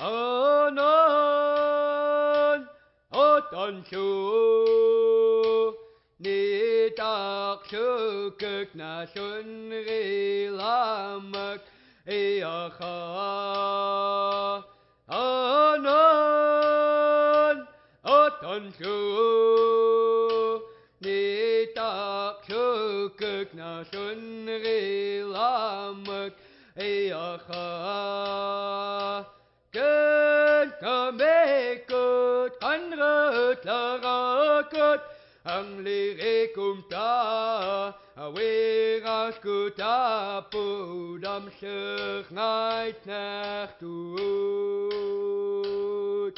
anan otan su ni tak sukuk na sun rilamak iakha anan otan su ni tak sukuk na sun rilamak iakha Ken kamekut kanrut larakut ang lirikum ta awiras kuta pudam sich ngait nachtut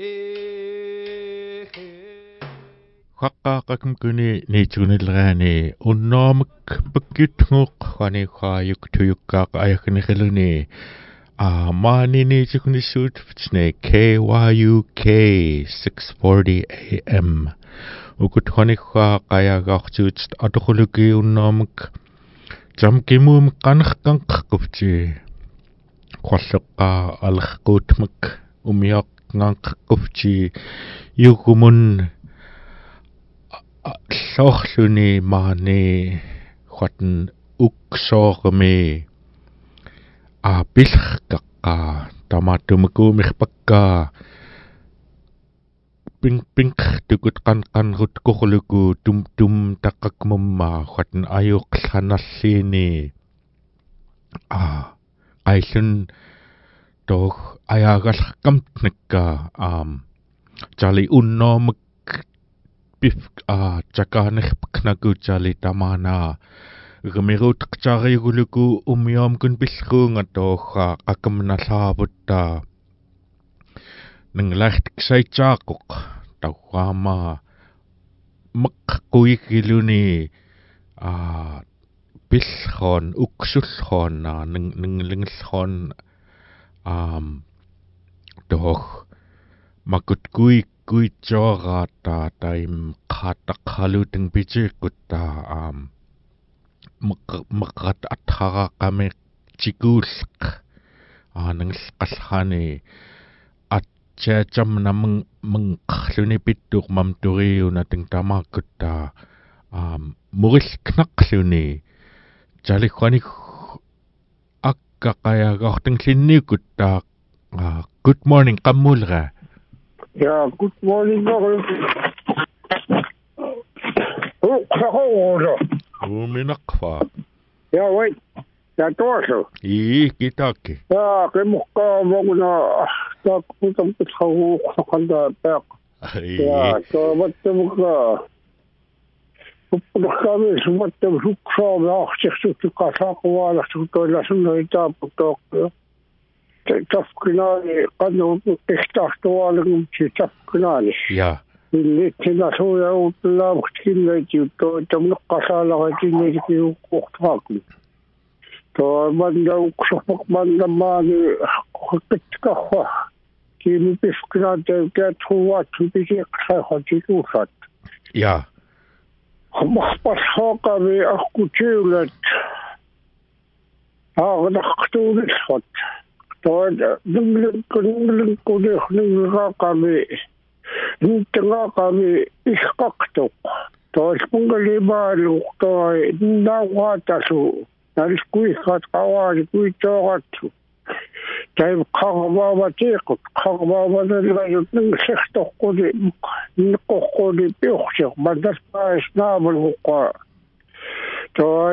yehe Haqqaqakum kuni niitugunilraani unnoomuk pakkutnguq qani qaayuk tuyukkaaq ayakhniqiluni maani niitugunissuutfitsne KYUK 640 AM ukut qaniqqa qayagaartuut atoquluki unnoomuk jamkimuum qanqanqqupti qalleqqa alqquutmak umiaqnganqqupti yugumun Sohluni maani khwatn uksoormi pilqaqqa tamatumikuumirpakka ping tukut qanqanrut qurluku tum taqqakmumma khwatn ayuqlhanalliini aillun toh ayagalqamtnikka jali unnoomuk pif chakanerpknaku jali tamana Gamirut qtaariuguluku umiaamkun pillruunga toogga qakamnallaaavutta ninglaartiksaitsaaqoq tauaama meqqquigiluni pillroon uksulroonna ninglingllroon toog makutkuitsoorata taim qattaqaluting pichiqutta meqat atharaqami tikuulleq nanglqallrani atchaachamna mengqarluni pittuq mamturiuna tingtamaakutta murillknaqluni jaliqani akkaqayagaartinglinniukutta good morning qammulra Yeah, good morning. Minaqfa. Yeah, wait. Ja tuossa. Kitaki. Ja, kemukkaa mokuna takkutam pithahu kantaa peak. Ja, toivotte mukaan. Uppudakkaami suvatte suksaami ahtiksuttukaa saakuvaalastu toilla sunnoi taaputokka. Tafkinaani kannut pihtahtuaalingum tafkinaani. Ja. Illitina suuja uutlaavuktikinneiti toitamneqqasaalaqitinneitikin kuhtaakun. Tuo manda uksupak manda maani kittkahva. Kiimi pifkinaate käthuvaatsu pisiqsaihatikuusat. Ja. Mahpas haakami ahkutiulet. Haaqnaqtuulisvat. Tuo ninglinkunihningaaqami. Nintengaqami iskaqtuq. Tuo pungalimaaluq tuo nauqaatasu. Naliskuihat qawaani kuitooqatsu. Taim qarmaavatiiqut. Qarmaavanalajut ningsihtoqquni niqqoqquni piuqsiq. Mandaspaaisnaamaluqa. Tuo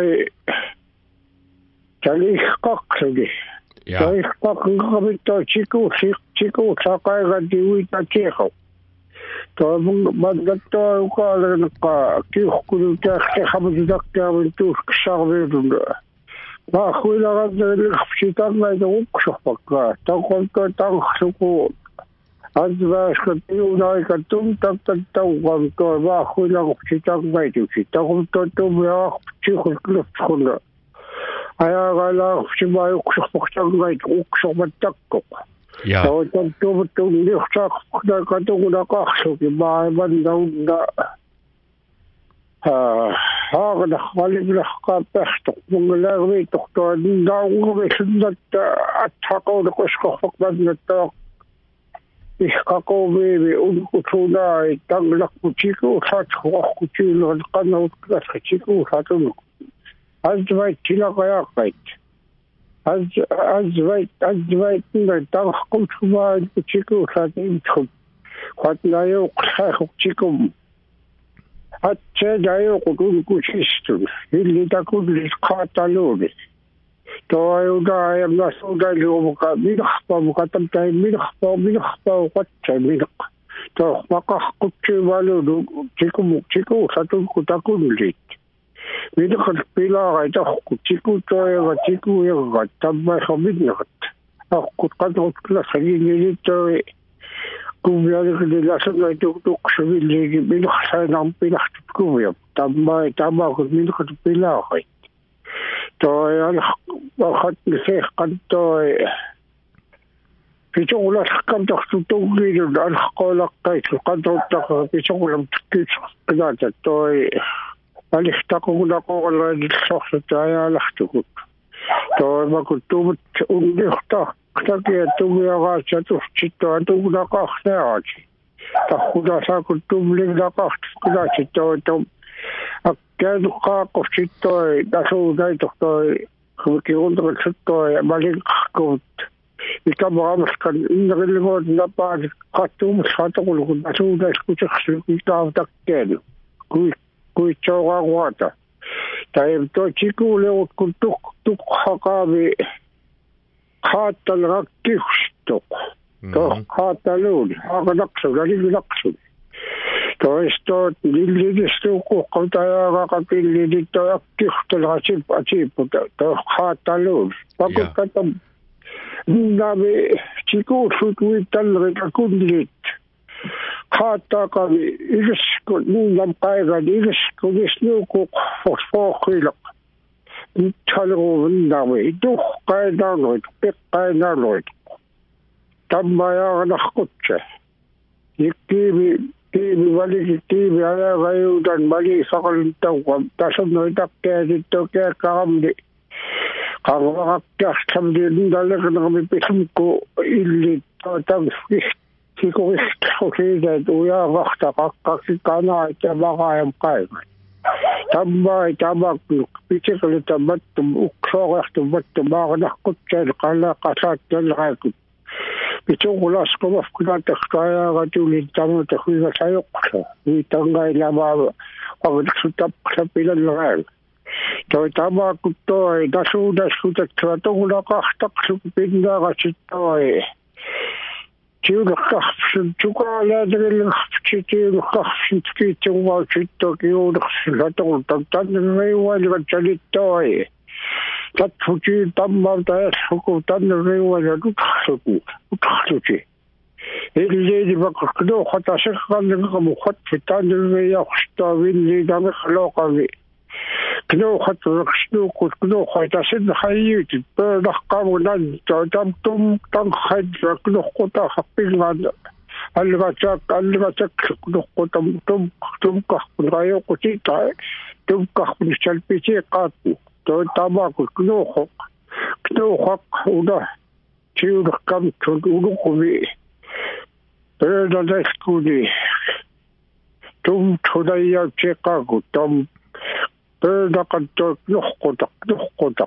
taliiqqaqsuni. Taliiqqaqnqamittua tikuussaqaiganti uitatiiqau. Tuo mandattua uqaalanaqqa kiuqqunu taaqtiqamatitakkiamin tuuskissarviilun. Maahuilaqannailiqpsitangaita uqsorpakkaa. Taqoltua tangsuku advaasqatiunaiqatum tattattauqam tuo maahuilaqpsitangaitusi. Taqoltua tumiaqpsiqulqilupsqunna. Ajagaalaaqpsimaa uqsorpaqtangaitu uqsormattakkoq. Ja. Tuo tuuvuttuun liuqsaaqpaqnaaqatungulaqarsuki maamannaunna. Haagna qalimlaqaappertoq mungalaagmiitoq tuo naungumi sunnatta atthaqauna qusqorpaqmannattaq ihqaqomiimi unkutunaai tanglaqutiku saathuaqutiiluan qannautqasqatiku saatunu azvait tilaqayaqait azvait tanqaqumtumaan kutiku saatintum qatnayoqsaahuqtikum atsedayoqutun kusistun illitakullis qaataluuni toayudaayam nasuudailuumuka minaqpamuka tamtai minaqpa qatsai minaq toqmaqaqquttiimaluunu tiku satunku takunlit minaqat pilaagai tahku tiku toayaga tikuyaga tammaiqaminneqat aqut qanqutlasagingilitoi kumyaaliqililasangai tuqsuvilliigi minaqsainam pilaqtutkuvia tammaakut minaqat pilaagai toi alqat seeqqantoi pisoqula saqqamtartutungiilun alqqoolaqqaitlu qantuuttaqa pisoqulam tukkiisqinaata toi alistaqugulaqoqalaanilsorluta ajaalartukut toi makuttuumut unniqtakia tumiaraatsaturtittoa tugunaqaarnaati tarqulasaakut tumlignaqaartukulaati toi tom akkanuqqaaqortittoi nasuunaitortoi kiunderitsutoi malinqarkut ikamaramaskan innerillugoot napaali qattuumusqatoqulukut nasuunaiskutiqsu ikaavatakkeenu kuitsooraaruata taim toi tikuuleut kun tuqqaqaami qaattalerakkihstoq qaataluuni aaqanaqsun aliginaqsun toistot lilligistuuqqutajaaqaqapillilitto akkihtelrasip asiipputa qaataluun pakuttatam nami tikuussut uittallerika kunlit qaattaaqami igiskut niinam qaigan igiskunisnuuquq fosfooqilaq ittaleruunnami tuqqainaarluit piqqainaarluit tammajaaqanarqutsa ikkiimi tiimi ajagayuudan mali saqalintauqam tasunnoitakkeasitto keakkaramni qarvaqakkiarsamni nindaleqnermi pisumku illit tikurisqutiinaat ujaaqarta qaqqakkikanaait tamaqaayam qaigan tammaai tamakluq pitiqlita mattum uqsooriartum mattum aaqanarqutsail qalaqasaattaleraakut pitoqulaasqumafkunaataqtaajaagatulin tamataqigasayoqsa uitangailamaa qavneqsutapqsapilalleraaga toi tamakuttoi nasuunaskutattuatoqulaqartaqsuk pinnaaqasittoi tiuleqqarpsun tukaalaanagillerpsitiuleqqarpsun kiitsugumausitto kiunersilatoqultam tannerriualigatsalittoi tatfutiin tammaan taassuku tannerriualia utaqsuti illiini makaknuuqataseqqannerqamuqatfi tannerriauqstaa villiinameqlooqami knuuqattureqsnuuqut knuuqatasinneqayiutit peenaqqamunan tamtum knuuqqutaaqappingaan alligatak knuuqqutam tumqarpunqayoqutiita tumqarpunissalpitiiqqaattu toi tamakut knuuqaq una tiuleqqamtun unuqumi peenanaskuni tumtunayyautiiqqaakut tam peenaqantoi knuqqutaq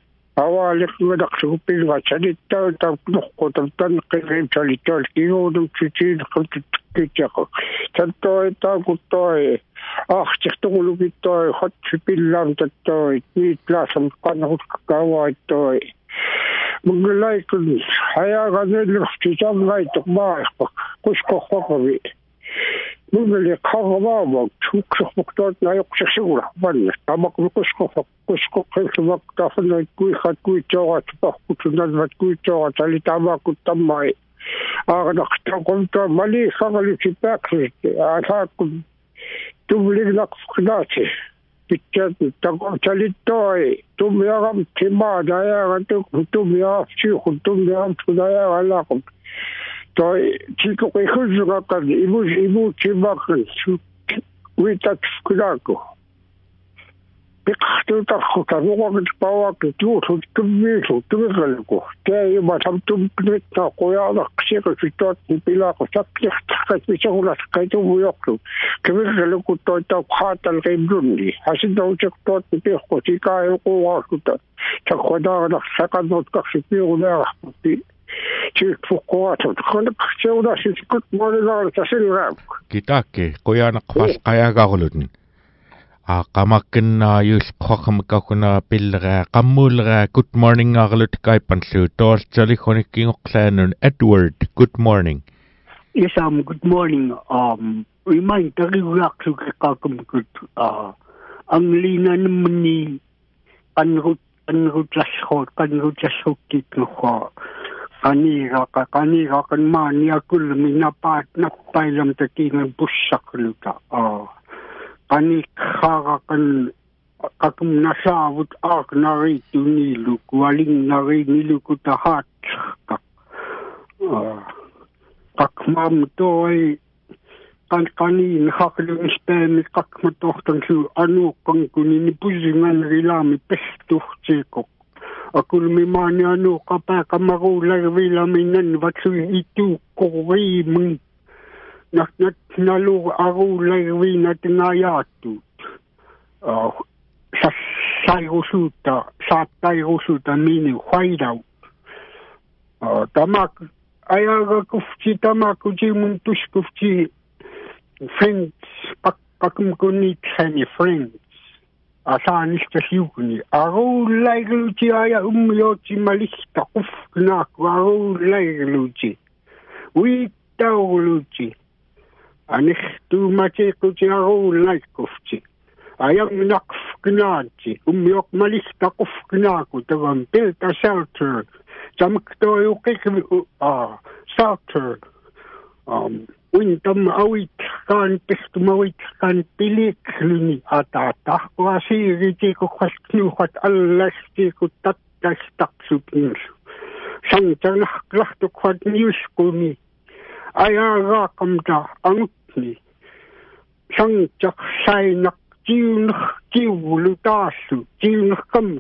аваалиқнгалақсугуппилгатсалиттаа таапнорқутам танеққиримсалиттаал кигуунумсутиинеққутиттиаққа таттоитаакуттoi аартертугулугиттoi хотсипиллаам таттoi ниитлаасам қанерускааваиттoi мунгалайкун хаяаганеллертисамгайтоқ маақпақ қускорпақави мунгале қарваамак чуксерпортоот наёқсерсигуларпанна тамақмиқускорпақ тафнайт куихат парпутунналмат куитсоорат алитаамааккут таммай ааганартақонтоо мали саралисипааксит аасааккут тумлигнақфқнаати питчат такорталиттoi тумиарам тимаадааяагатук тумиаарсиухун тумиарам тудааяагалаақут toi tikoqihulluqaqqan imuutimaqqan uitatskulaaqu piqartuutarqu tanuqakit pauakit tuulut tummiilu tumiqalku taayuma tamtumpinittaa quyaanaqsiqisituat pilaaqu sappiqtaqat pisagulasqaitumuyorlu tumiqalku toitau qaatalqimlunni hasinausiqtuat piqu sikaayoquuarluta taqqudaarnaqsaqannuutqarsipiugunaarputti tiikfuqquatut qanaqseunassit monilaartasilraamuk Kitake qoyanaqfas qayagaarlutun qamakkinna yulqaqamkakuna pillera qammulera good morning arlut kaipanlu toortali khonikkingoqlaanun Edward good morning. Yes, good morning. Remind tariuaqlu qaqakamkut ang lina namni kanrutlashokkit ngho kanira kan mania kulmi napat nappailam takingan bussakluta Kani kharakan kakum nasavut ak nari tunilu waling nari nilu kutahat kakmam toy kani hakling spemi kakmatohtan su anu kangkuni puzingan rilami pestuh cekok akul mimani anu kapa kamarulay vilaminan vatsu itu korimeng nalu arulay vina tinayatut sa tayrusuta mini whiteout tamak ayaga kufti tamak ujimun tuskufti friends pakumkuni tani friends asanista siukuni arulay luci aya umyoti malista kufnak arulay luci witau luci Anis tu mace kuci arulay kufti ayam nakfknaci umyok malista kufknaku tavam pilta shelter jamkto yukik shelter wintam awit kan pistumawit kan pilik luni atata wasiri ko khasnu khat allah ko tatas taksupin sang janaklah to khat news kumi ayaga kamta angni sang chak sai nak jiwlu tasu jiw kam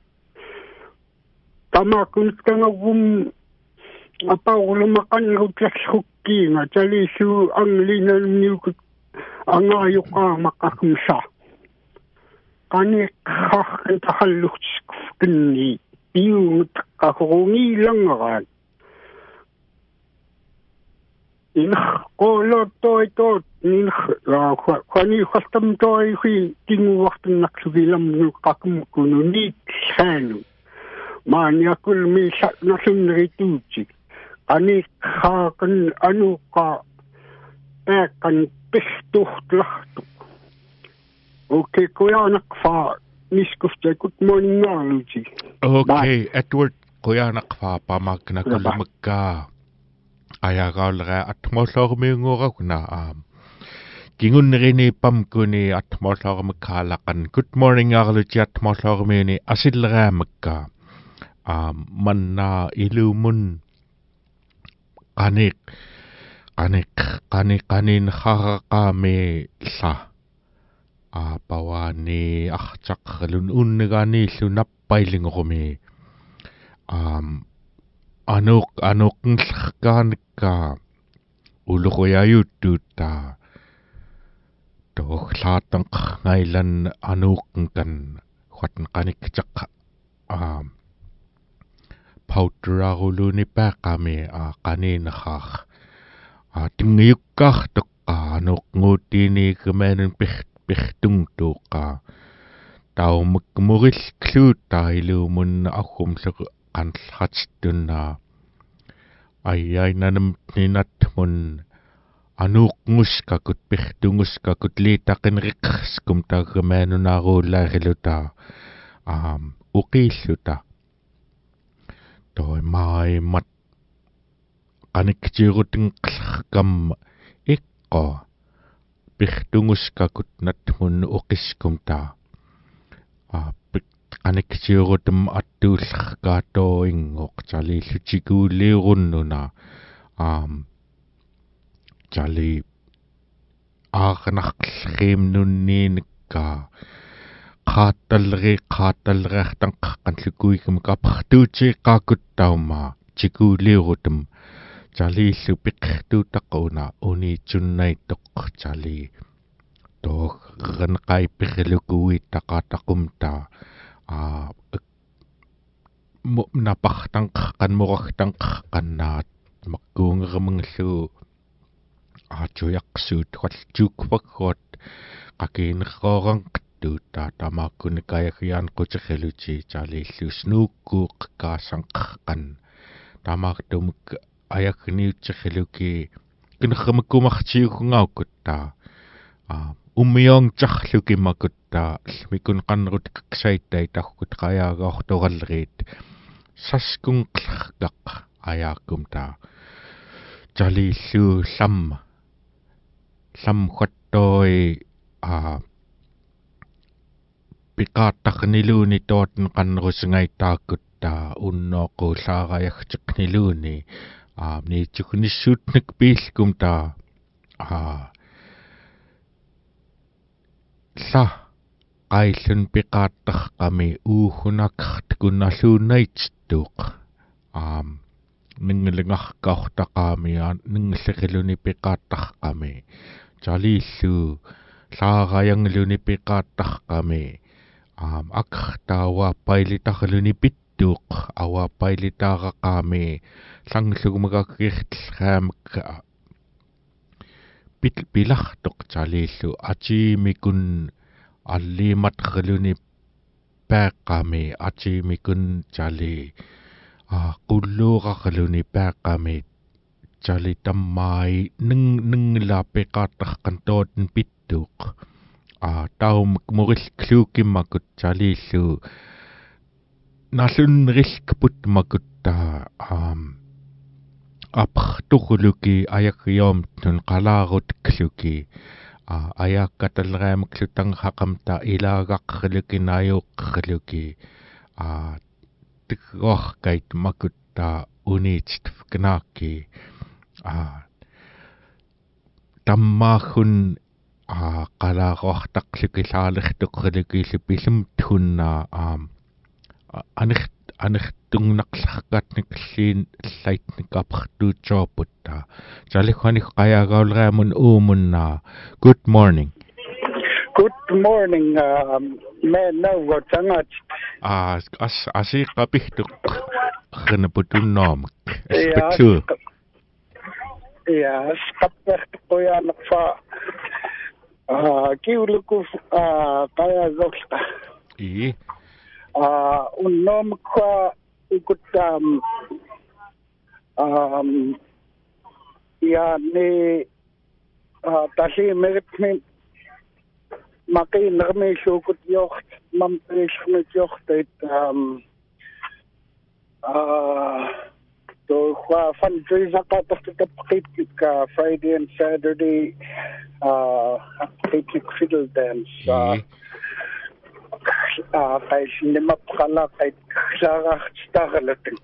tamakun kangum apaulo makan rutlas hukki nga chalisu ang linan niu angayo ka makakumsa kani khakan tahalluk kni yung kakurungi lang ran in kolo toy in khani khastam toy khi tingu waqtan naksugilam nu kakum kunu ni khanu mania kul mi nasun rituchi ani khakan anu ka kan pistuh lahtu okay kuya nakfa miskufte good morning naluji Okay Edward qoyanaqfa pamakna kulmukka ayagaulera atmollormiungoraguna kingunnerini pamkuni atmollormukaalaqan good morning arluti atmollormiuni asilleraamukka manna ilumun qanin kharaqaami la pawani artaqlun unnegani lunappailingorumi anuknllerkaanikka uluquyayuttuutta toqlaatan ngailan anuqnkan khatn qanikchaq pautraruluni paaqami qaninaqaq timngiyukkaartoqqa anuqnguuttiini kamaanun pirtungtuuqqa taumukmurillluutta iluumun agumleq qanllattunna ayyainanam ninatmun anuqnguskakut pirtunguskakut liitaqinriqqskum taagamaanunaaruullaariluta uqiilluta toi maaimmat qaniktiirutinqallerkam iqqo pirtunguskakut natmun uqiskum taa qaniktiirutum attuullerkaatoingoq talillutikuuliurunnuna tali aaqnarqillriimnunniinikka qaatallereaqtan qaqqanlukuigum qapartuutiiqqaakuttauma tikuuliurutum Charlie piqtuutaquna uniitunnaittoq Charlie toorrenqaipirlukuiittaqaataqumta napartanqqanmuragtanqqannaat makkuungeramngallu aatuyaqsuut qalluukvagguat qakiinerrooranqattuutta tamaakkunikayagiyaan qutirriluti Charlie snuukkuuq kaasanqqan tamaartumuk ayagniutserriluki kinerramakkumartiugungaukutta ummiongtarlukimmakutta mikun qannerut kaksaitai tarkut qayaagaortoralriit saskunqlarqaq ayaakkumta jalillu lamhuattoi piqaattarniluuni tooten qannerusingaitaakutta unnoqullaarayagtiqniluuni niitsugnissuutnak piilkumta la qaillun piqaattarqami uuhunaqartukunnalluunnaittuuq ningelingarkaortaqaamia ningelleriluni piqaattarqami jalillu laarayangluni piqaattarqami aqartaawaappailitarluni pittuuq awaappailitaaraqaami langlugumakakirtlraamakka pilartoq jalillu atiimikun alliimatrluni paaqqami atiimikun jali qulluurarluni paaqqami jali tammai ninglaapiqaattarqan tooten pittuuq taumik murillkluukimmakut jalillu nallunnerilkput makutta aparturluki ayaqiyoomtun qalaarutluki ayaakkatalreamaklutangaqamta ilaagaqrluki naayuuqqrluki tikgoorkait makutta uniitstfknaaki tammaahun qalaaruartaqluki laalertuqrluki pilumtunna anertungnaqlarqatnikliin llaitnikapartuutsoorputta jalihwanik qayaagaulreamun uumunna good morning menaugo tangat asiiqqapihtuq rnaputunnormak aspektu skappertuqoyaanaqfa kiuluku qayaagorta unnomakwa ikuttam yani taliimeritmi maqiinermiilluukut yoort mampiillermit yoortait so fundraiser-qatartutapqittikka Friday and Saturday picnic fiddle dance qaisnimapqalaqait saarartarlatin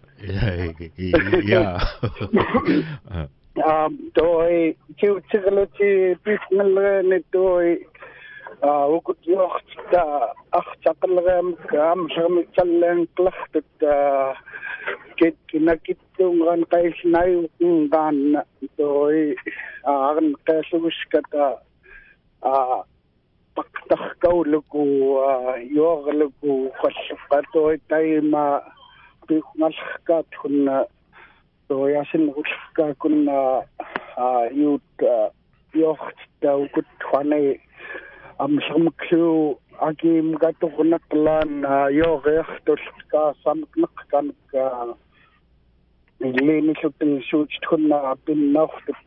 toi kiutirluti pisngalreeni toi ukut yoorta artaqalreamka amsermitsalleanqlartut kinakittuungan qaisnayuqunqaanna toi arnqeassuguskata paqtarkauluku yoorluku qallufqatoi taima piqnallerkaat kunna toyasinnerullerkaakunna yuut yoorta ukuttuani amsermuklu akiimgatornaqlaan yooriartulka samkneqqanikka illiinillutin suutkunna pinnaortut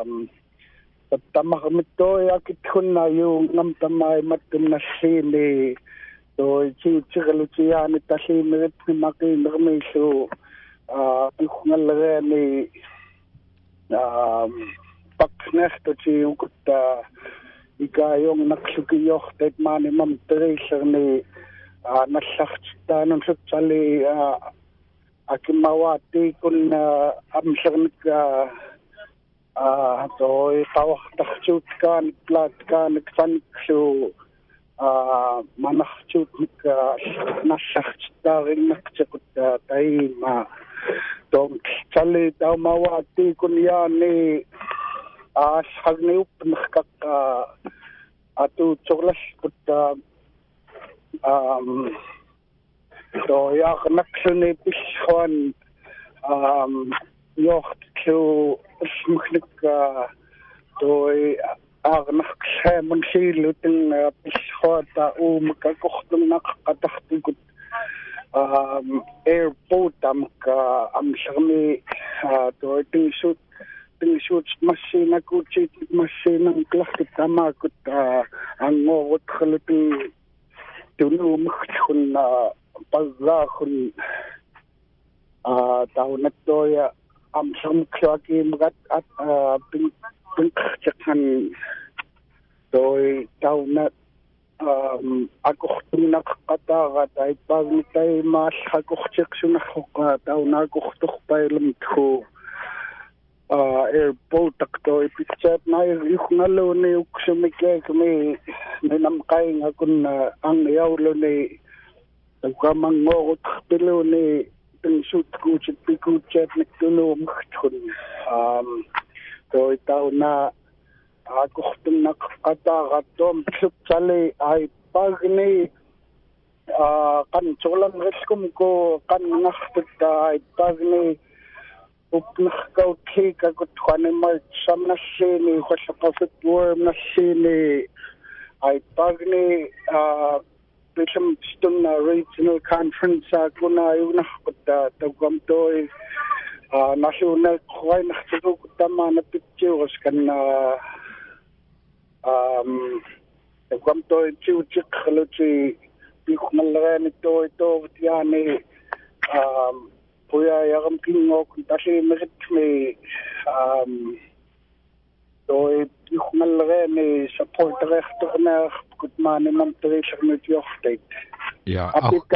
tamarmittoiakitkunna yuungam tamaimattunnalliimi toi chiutirlutiaani talliimiritni maqiinermiillu piqngallereani paqnertuti ukutta ikaayongnaqlukiyortait maanimam terillerni nallartitaanunlutsali akimawaattiikun amsernikka toi qawartartuutkaanik plaatkaanik saniklu manachut nassartaarinnertiqut taima tom chali taumawati kunyani ashagniupnerkaq atu chorlaskut so yaqnaqsuni pishwan yochtlu smkhnik toi aqnaqshamun siluten pishwata umkakohtunaq qataqtikut airport amsharmi toi tingsut masina kuchit masina klahkit tamakut angorut khlutin tunu mkhun pagahun taunatoya amsam klaki magat at pingkhan toy taunat akohtunak qataga tay pagmitay mas akohcheksunakhoqa taunakohtuqpailum thu airport takto ipichat na yuknaloni uksumike kami namkai ngakun ang yawloni tagkamangorot piloni tingsut kuchit pikuchat nagtulo mkhun to itaw na akohtunak qataga tom chali ay pagni kan cholam reskum ko kan nakhtat ay pagni upnakkaw kika kutkhane march samnasini khosapasat worm nasini ay pagni bisam stun regional conference kuna yunakut tagkamtoy national khoy nakhtugo tama na pictures kan tagkamtoy chiuchik khluchi bikhnalrani to tiani puya yagam kingok tashi meritme toy bikhnalrani support rechtorner kutmani mamtrishnut yochtet ja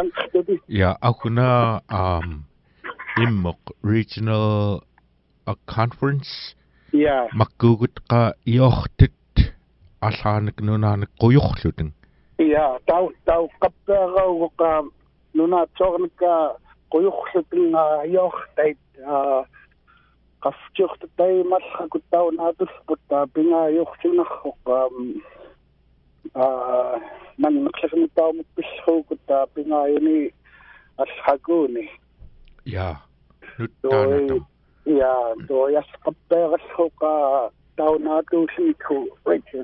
akuna immok regional conference makkugut qa yochtet alhaanik nunanik quyuqluten tau qapperaw qa nuna tornika quyuqluten yochtet qafchurtay malhakutaw naatusputta pinga yochtinakhoq man nakhlakmitaw mupishukutta pinga yuni alhakuni nuttanatam to yasqappeeralluqa taunaatuusiku Richard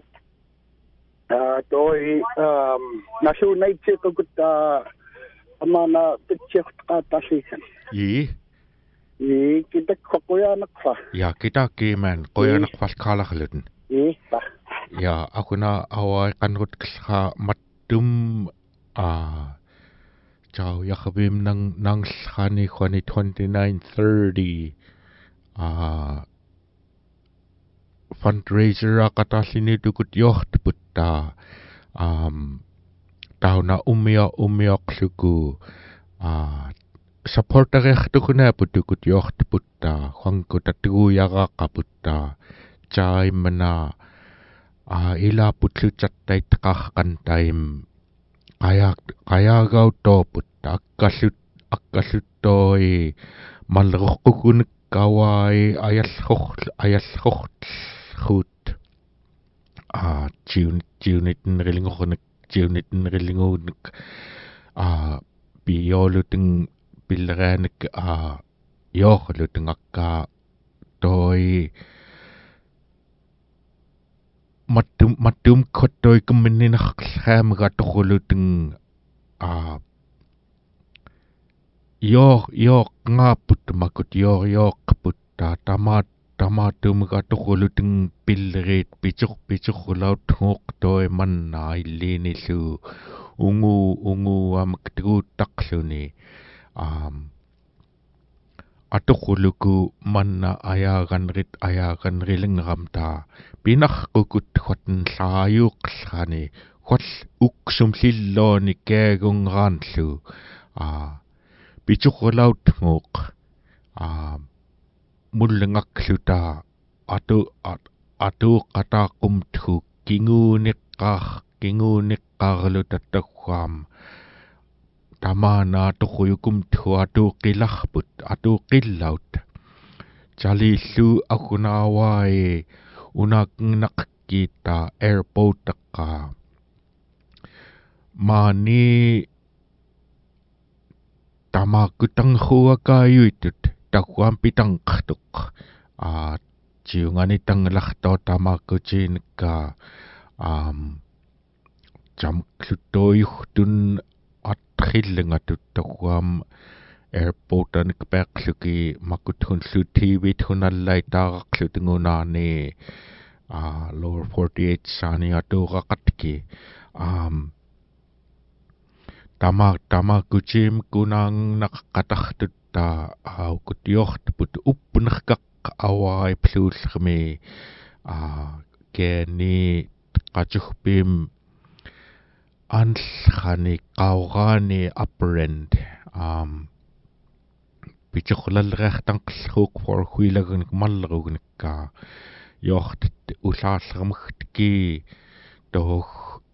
toi nasunaitsiqukut amana pitchiqtaqatallisan kitak qoyanaqfa kita kiman qoyanaqfal qaalaqluten akuna awai qanrut qilqa mattum chao yakhabim nang khani khani 2930 fundraiser aqatallini tukut yohtputta tauna umiaqluku supporterertukuna putukut yohtputta khangkutatugu yaqaqaputta chaimana ila putluchattait qaqqantaim qayagau toputta akkalluttoi malleroqqukunik kawai ayallorlut jiunitten rilingornik bioluten billeraanik yoorluten akka toi mattum kottoi kumminninarqaamaga toruluten yo ngaaput makut yoqqaputta tamaatumiga toruluten pillerit pichurlaut ngoqtoi manna illiinillu ungu amaktuguuttaqluni atoruluku manna ayaaganrilingeramta pinarqukut hottenlaayuuqqallrani hol uksumlillooni kaagungraanlu pichurlaut ngoq mullengakluta atu qataaqumthu kinguuniqqaar kinguuniq qaarlut attaquam tamana tuquyukum thu atuqillarput atuqillaut jalillu akunawae unaqnaqkita airport taqqa mani tamakutanghuakayuitut taquam pitangqtuq jiungani tanglarto tamakuchinikka jamkluttoyuhtun atrillingatut taquam airportanik peqluki makuthunlutiivit hunallaitaaqarlutungunaani lower 48 saani atuqaqatki tamakuchim kunang naqatartutta aukutiortput uppunerkaq awai pluullermi keeni qatugpim anlkhani qaurani upperend pichorlallerartanqllruuq for huilagunik mallerugunikka yortit ulaallermugtki toh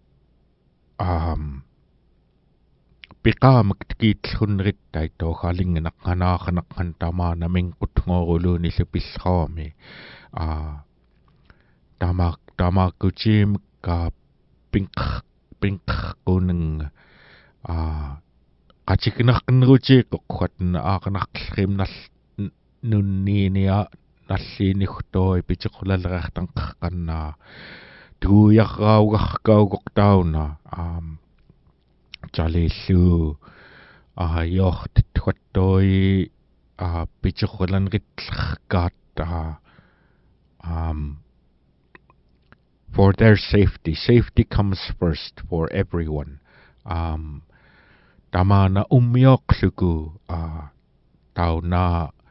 piqaamaktikiitllunnerittai tooxaalingenaqqanaaqanaqqan tamaana minqutngoruluuni lupillraami tamakuchimka pinqquneng qatiknerqinneruutiiqqoqquatna aaqanarqillrimnall nunniinia nalliinigtoi pichorlallerartanqaqqannaa tuuyarraugarkaugoqtauna jalillu yortittuattoi pichorlanritlerkaatta for their safety comes first for everyone tamana ummiorluku tauna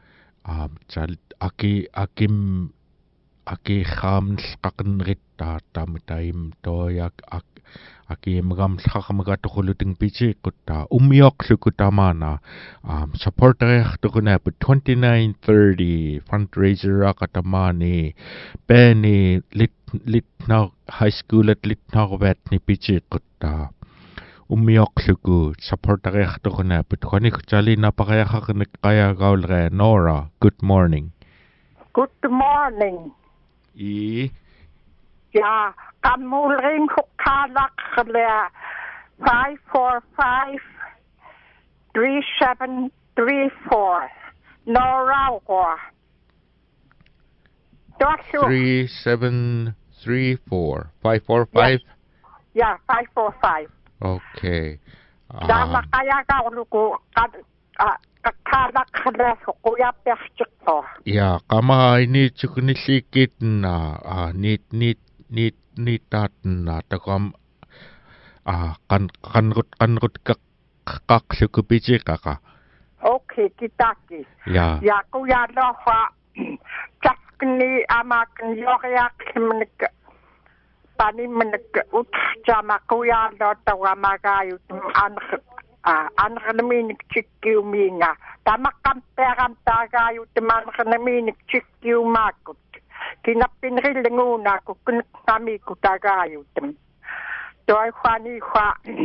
aki khamlqaqnritta tamtaim toyak aki magamlqaqamagatuquluting pichiqutta ummiorluku tamana supporteriartuquna 2930 fundraiser aqatamani peni litnar high school at litnarvatni pichiqutta ummiorluku supporteriartuquna khoniqtali napaqayaqarnik qayagaulre Nora good morning Ja, kamulring hukalakhle 545-3734. Nora. 3734 545 Yeah, 545. Okay. Dama kaya ka uluku kakhalakhle hukuyaperchikto. Ja, kama ini chukunilikitna nit tatna takam kanrut kaksukupichikaka. Okay, kitaki. Ja. Ja, kuya loha chakni amakn yoriak himnik pani mnik utjama kuya lo tawamagayut anrnaminik chikkiuminga tamakkamperam tagayut manrnaminik chikkiumakut kinappinrillinguna kuknamiku tagayut toy khani kha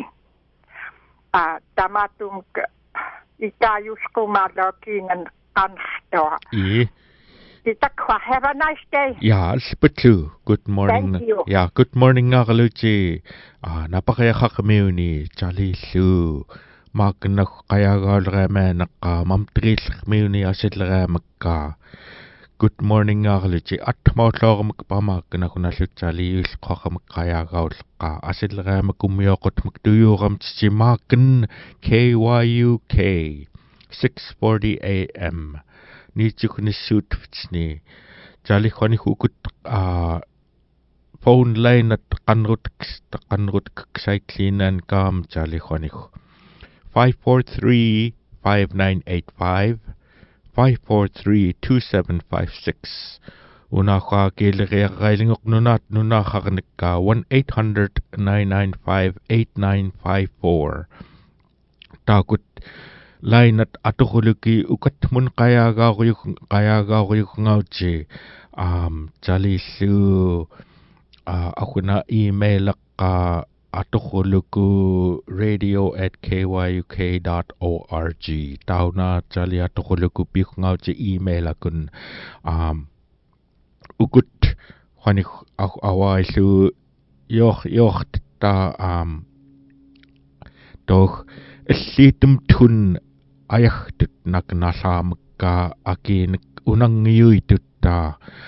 tamatum ikayuskumalokingan anhto have a nice day. Yeah, Alpatu. Good morning. Thank you. Yeah, good morning, Ngaluchi. Napakayakakamiuni, Charlie Lu. Magna Kayagalrame, Mamtril Miuni, Asidramaka. Good morning, Ngaluchi. Atmotlorm Pamak, Nakunashali, Kokam Kayagalka, Asidramacumyokot Mcduyuram Chimakan, KYUK, 6:40 a.m. Nichuknisutni Jali Khoni Hukut phone line at Kanrut Cyclin and Kam Jali Khoni 543-5985 543-2756 Unaka Gilreilingok Nunat Nunaharnika 1-800-995-8954 Takut line at atuhuluki ukatmun kayagauriyuk ngauchi jalisu ako na email ka atokhuluku radio@kyuk.org tauna chali atokhuluku pikhngau che email akun ukut khani awailu yoch ta doch ellitum tun ayahtut naknasamka akin unangyuitut ta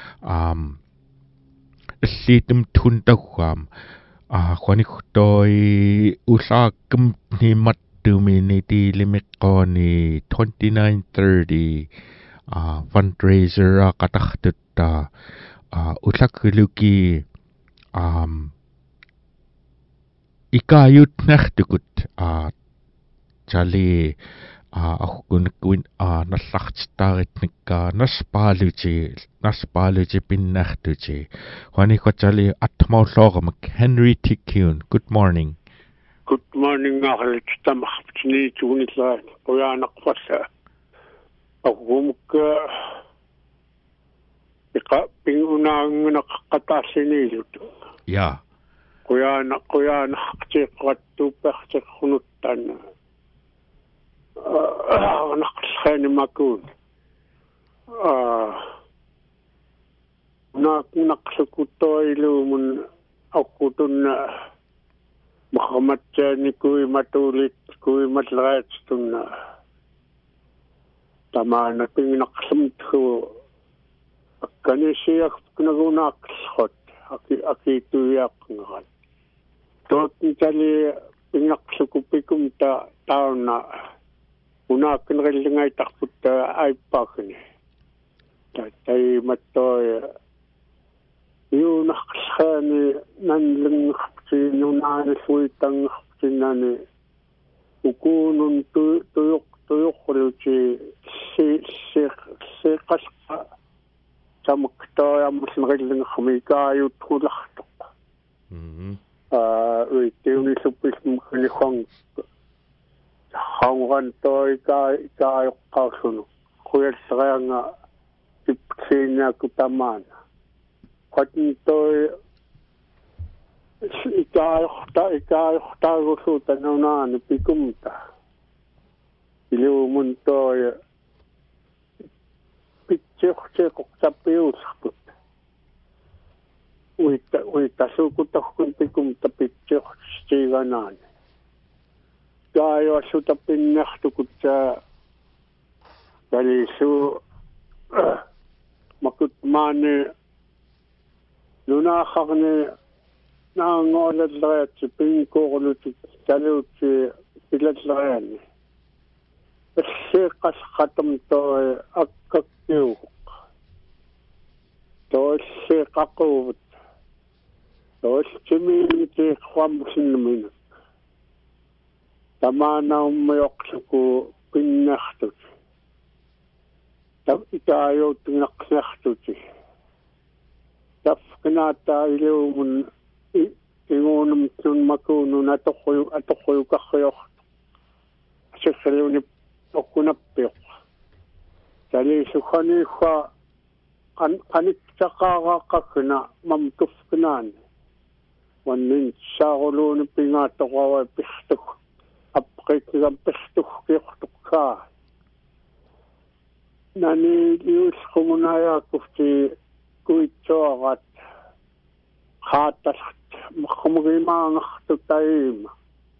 ellitum tun tawam khwanikhtoi usakam ni mattuminiti limiqqoni 2930 fundraiser qatahtutta utlakuluki ikayut nahtukut chali ahkunkuin nallartitaaritnikka naspaaluji pinnartuji khwanikhochali atmaullooramak Henry Tikkun. Good morning. Good morning ahlit tamartini tuunilla qoyaanaqpalla agumka pingunaangunaqqataassiniilut ja qoyaanaqtiiqqattuuppartiqqunuttana naqsanimakun naqsukutoilumun aqutunna mahamatjani kuimatulit kuimatlaattunna tamana pingnaqsumthu akkanisiaq kunagunaaqsot akituiaqngal tootntali pingnaqsukupikum tauna unaakkenrillingaitaqputta aippaakkani tai mattoya yuunaqshaani nanlingqti nunaani suitangqtinani ukunun tuyuqluti si qasqa tamaktoyamusnrillinqmikaayuthulartoq uittiunisuppismukani hangantoi kaayoqqaarsunu quyalserianga ipsiinaakutaamaana qatintoi ikaayortaagusuuta nunaani pikumta iluumuntoi pitsiortiiqortappiuulerput uitasuukutorkun pikumta pitsiortiiganaani kaayoassutapinnertukutsa kalisu makutmaani nunaaqarni naangoolalleriatsi pinkuurluti taluutsi pilalleriani issiiqqasqatam toi akkakkiuq toissiiqqaquuvut toissimiinitiiqquamsinnuminak tamaanaummiorluku pinnertut itaayuuttinaqnertuti tafkinaata iluumun inguunumtun makuunun atoquyukarriort sirriuni okkunappiuq taliisukhaniikhwa qaniktaqaaqaqqakna mamtufkinaani wannin saaruluuni pingaattoqawa pirtuk apqikkigam pirtukkiortukkaa nani liusqumunayaakkufti kuitsoarat khaatalart maqmugimaangartutaima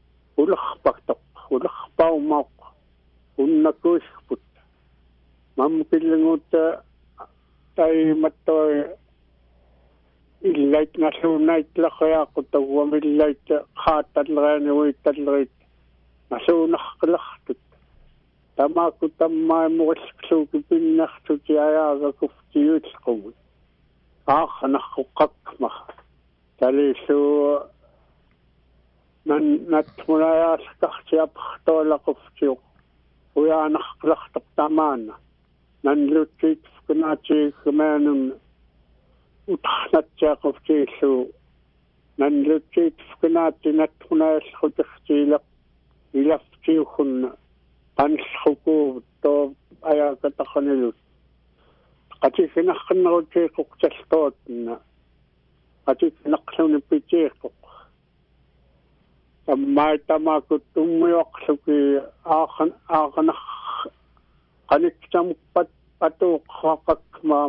ulerpaumaq unnakuiskput mampillinguutta taimattoi illait nasuunaitlaqayaaqutawwamillait khaatallereani uittallerit nasuunarqilartut tamaku tammaamurilluuki pinnertuti ayaagakuftiuutqumut aaqnarquqqakma talisu natmunayaalqartiapartoolaquftiuq uyaanarqilartoq tamaana nanluttiitfkunaatiigmaanun utarnattiaquftiillu nanluttiitfkunaati natmunayallqutirtiilaq ilaftiukhunna qanllqukuuvut too ayaakataqanilut qatikkinarqinnerutiiquq taltootna qatikkinaqluni pitiiquq Mai tamakut tummioksuki aakan kaniktam patukak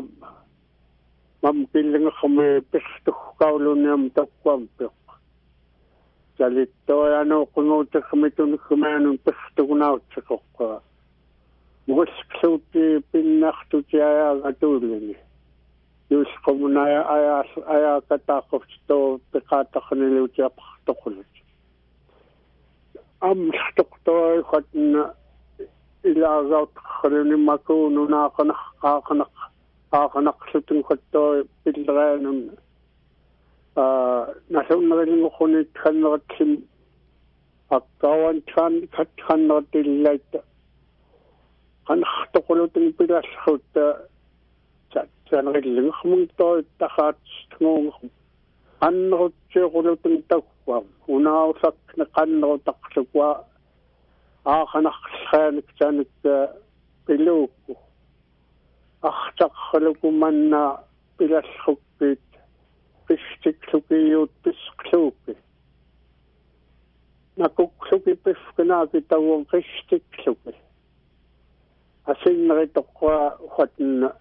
mam killing kami pistu kauluniam takwampiok. Jalito ano kunuta kami tunikumanun pistu kunautsikok. Musksuti pinnaktuti ayagatulini. Yus komunaya ayakatakov sto pekatakaniluti apaktokulit. Stoktoy katna ilagaut kharini makunu nakanak suting kattoy pilranun nasunnarin khuni khanratsin akkawan khanratilait kan stokulutin pilas khutta sanrilling khmungtoy takhat ngong anrutsequlutin takwam unausak na kanrotaksukwa aakanaksaanik sanik piluku achtakhalukumanna pilassukkit pistiksukiut pisksuki nakuksuki pifkanaaki tawon pistiksuki asinneritoqwa hotna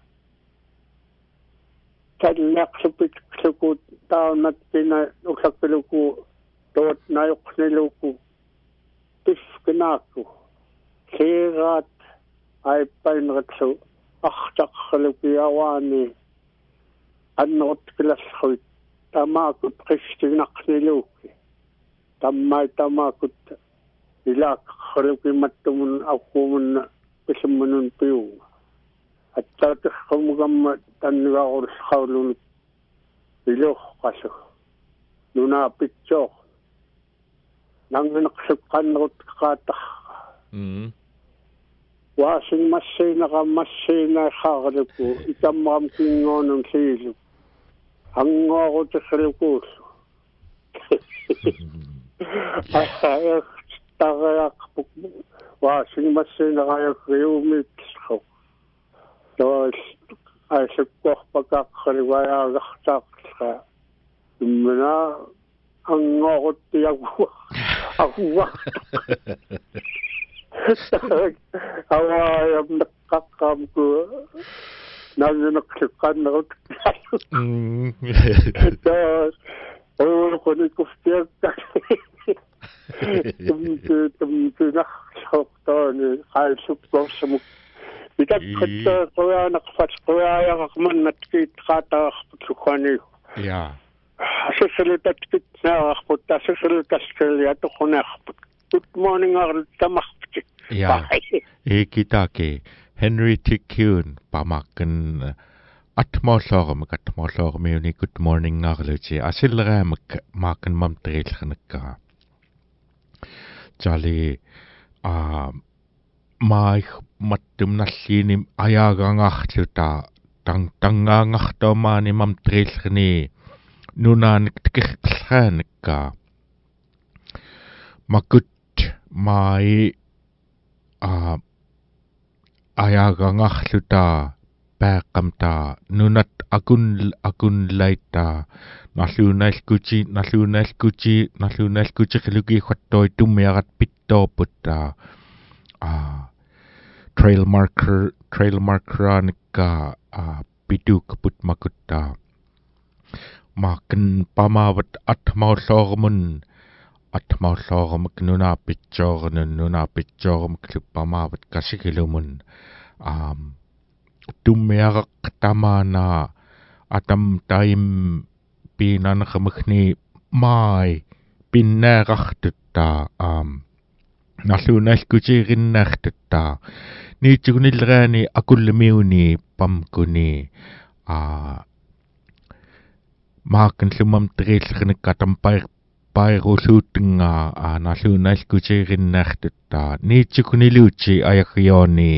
tallaqsupit taunat pina usakpeluku tot nayuqniluku pifkinaku seerat aipainratsu achtaqhaluki awani annot kilassuit tamakut qistinaqniluki tamakut ilaqhaluki mattumun aqumun pismunun piunga attaqhumugamma tannigaurusqaulun iluqqasu nuna pitsoq nangnaqsuqqannrut qaataq washing machine khaarluku itamram kingoonun siilu angoorutislukuussu taraqpuk washing machine qaayakriumiitsqu tois aisukkorpakaqriwayaagartaaqqa immana angoruttiagu aqua awayam naqqaqqamku nanginaqsuqqannerut tois oolqonikuftiakka tumtunaqsoqtaani qaisukkorsamuk itak qoyanaqfat qoyayaqmannatkiit qaataarputsukhani ja asisulutatkiit naarput asisulutaskelliatuqunarput good morning artamarput ja ikitake Henry Tikkun pamakan atmolormiuni good morning arluti asilraamak maakan mamtrilernakka jali mai mattum nallini ayagangartuta tangaangartomaani mamtrillerni nunaanik tikirqlraanakka makut mai ayagangarluta paaqamta nunat akunlaita nalluunaalkuti khattoi tummiarat pittooputta trail markeranikka pitukput makutta maakan pamaavat atmaulloorumak nunaapitsoormak pamaavat kasikilumun tummiaraq tamaana atam taim piinanaqamagni mai pinnaaqartutta nalluunaalkutiirinnаарtutta niitsugunilraani akullimiuni pamkuni maakan lumam trillernikka tampairuuluutunga nalluunaalkutiirinnаарtutta niitsuguniluuti ayagrioni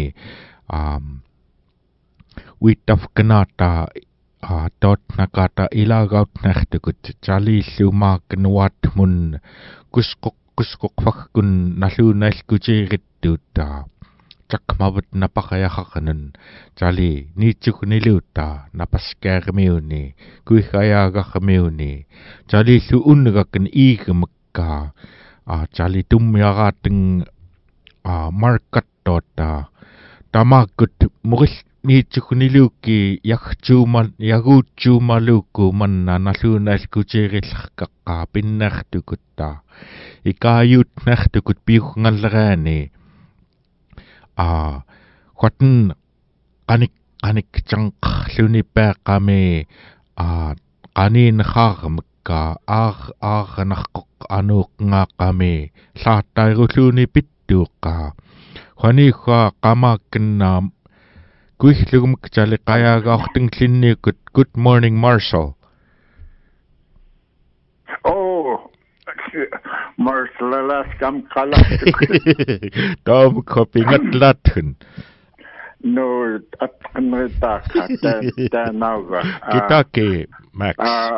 uittafkanata tot nakata ilagautnartukut jalillu maakan waatmun kusqoqfakkun nalluunaalkutiirittuutta takmavat napaqayaqaqanun jali niitsuguniluuta napaskaarmiuni kuihayaaqarmiuni jalillu unnugakan iigamakka Jali tummiaraateng markattoota tamakut muril niitsukuniluukki yaguutsuumaluukku manna nalluunaalkutiirillarkaqqaa pinnartukutta ikaayuutnartukut piugnalleraani huaten qanik chanqarluni peeqqami qaniinneraaramikka aaranarqoq anuuqqaaqami llaartairulluuni pittuuqqa huaniigga qamaakkanna kuihlugumik taliqayaagaortinglinniukut good morning Marshall. Marshall alaskam qalaqtuk. Taum kopingatlatun. No atqanritaaqqa taanauga. Kitake Max.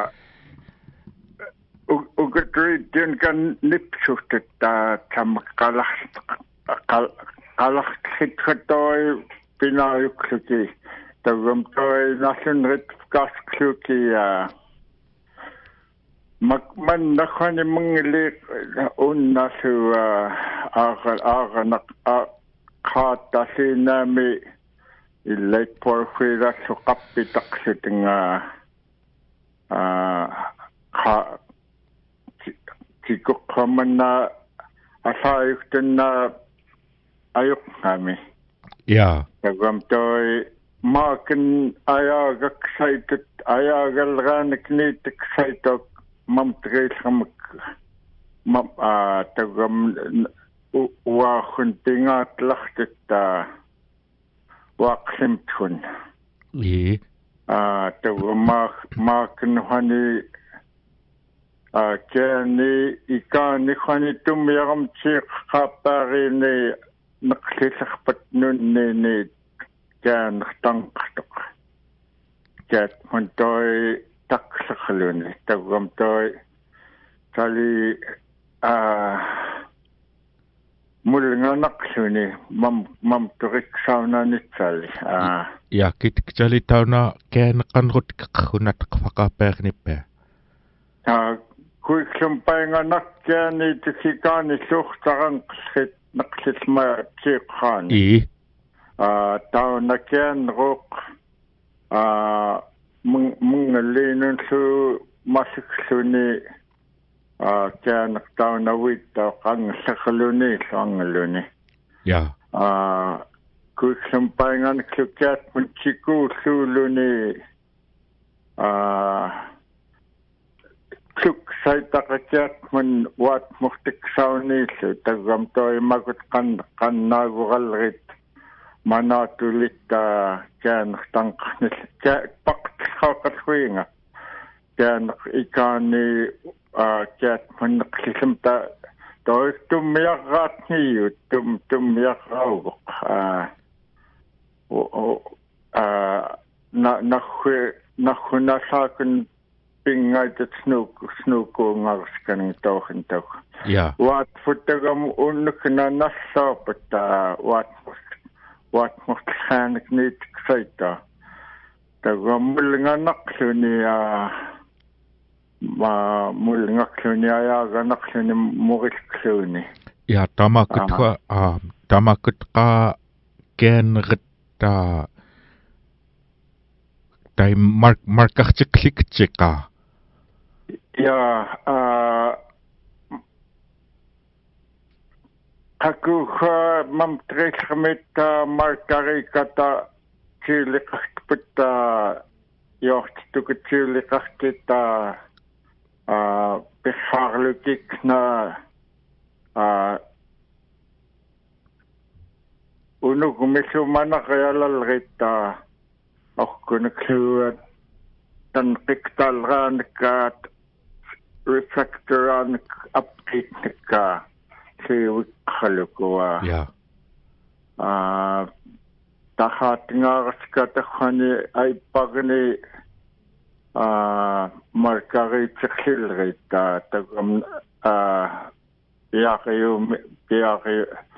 Ugatridun kan nipsutut qalaqtritoi pinaayukluki tagumtoi nasunrit kaskluki man nakhani mangli unnasu aaranaq qaatasinami illait porfira suqappitaqsutinga tikuqqamanna asaayuktunna ayuqqami. Ja. Tagumtoi maakin ayaagaksaitot ayaagalraanik niitiksaitok mamtrilhamik tagum uahun tingaatlartitta waaqsimtun. Tagum maakin hani kani ikani hani tumyaram chiqaapaarini naqlillarpat nunniini kaanertanqartoq kaat huntoi taqllerluni tagum toi tali mulnganaqluni mam turiksaunanitsali ja kitkali tauna kaaneqanrut qaqunatqaqaqaapaagnippa kuiksumpainganak kaani tikikaani suurtaranqillit naqlilma tiiqqaani taunakeen ruq mungalliinunlu masiksluni kaanertaunawiittao qangallerluni luangaluni ja kuiksumpainganaklu kaatmun tikuulluuluni saitaqakiatman waatmurtiksauniillu taggam toimakut qannaaguqallerit manaatulitta kaanertanqarnil paqtillaqalluinga kaaner ikaani kaatmanneqlillamta toiktummiarraatniut tummiarraugoq nahhunallaakun pingaitat snuukuungarskanning tauhintauk. Ja. Waat futtagam unnukna nassaapatta waatmurtlaanik niitiksaita. Tagam mulnganaqluni mulngakluni ayaaganaqluni murilkluni. Ja tamakutqa keenritta tai markartikliktsiqa. Ja qakuqa mamtrillermitta markarikata tiiliqartputta yortitukutsiiliqartita pirhaarlukikna unugumilumanaqyalalritta orkunukluat tanqiktalraanikaat refactoraanik updatenika siwiqqalukua tahaatngaaraskataqhani aippagni markariitserlilritta tagam piaqi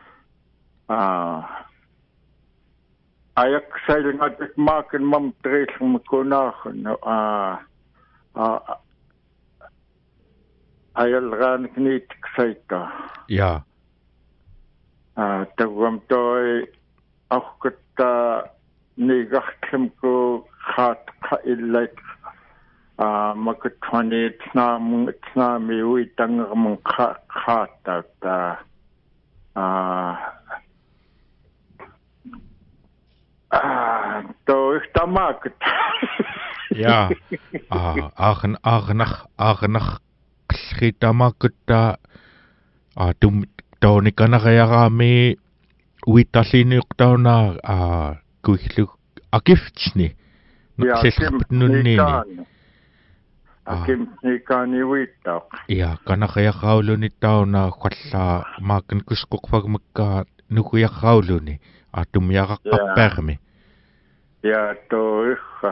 ajaksailngatik maakin mamtrillermikunaaxun ayalraanik niitiksaita. Ja. Tagwam toi aukkutta niigartlamku khaatqa illait makutwani tnaami uitangermun khaatauta to ihtamakut. Ja. Aagnach khitamakutta Tawni kanakayarami uitalliiniuqtauna kuillu akiftsni nunniini akimnikani uitaq ja kanakayarrauluni tauna khalla maakan kusquqfagmakka nukuyarrauluni atumiaqaqqarpaarmi ja to ikha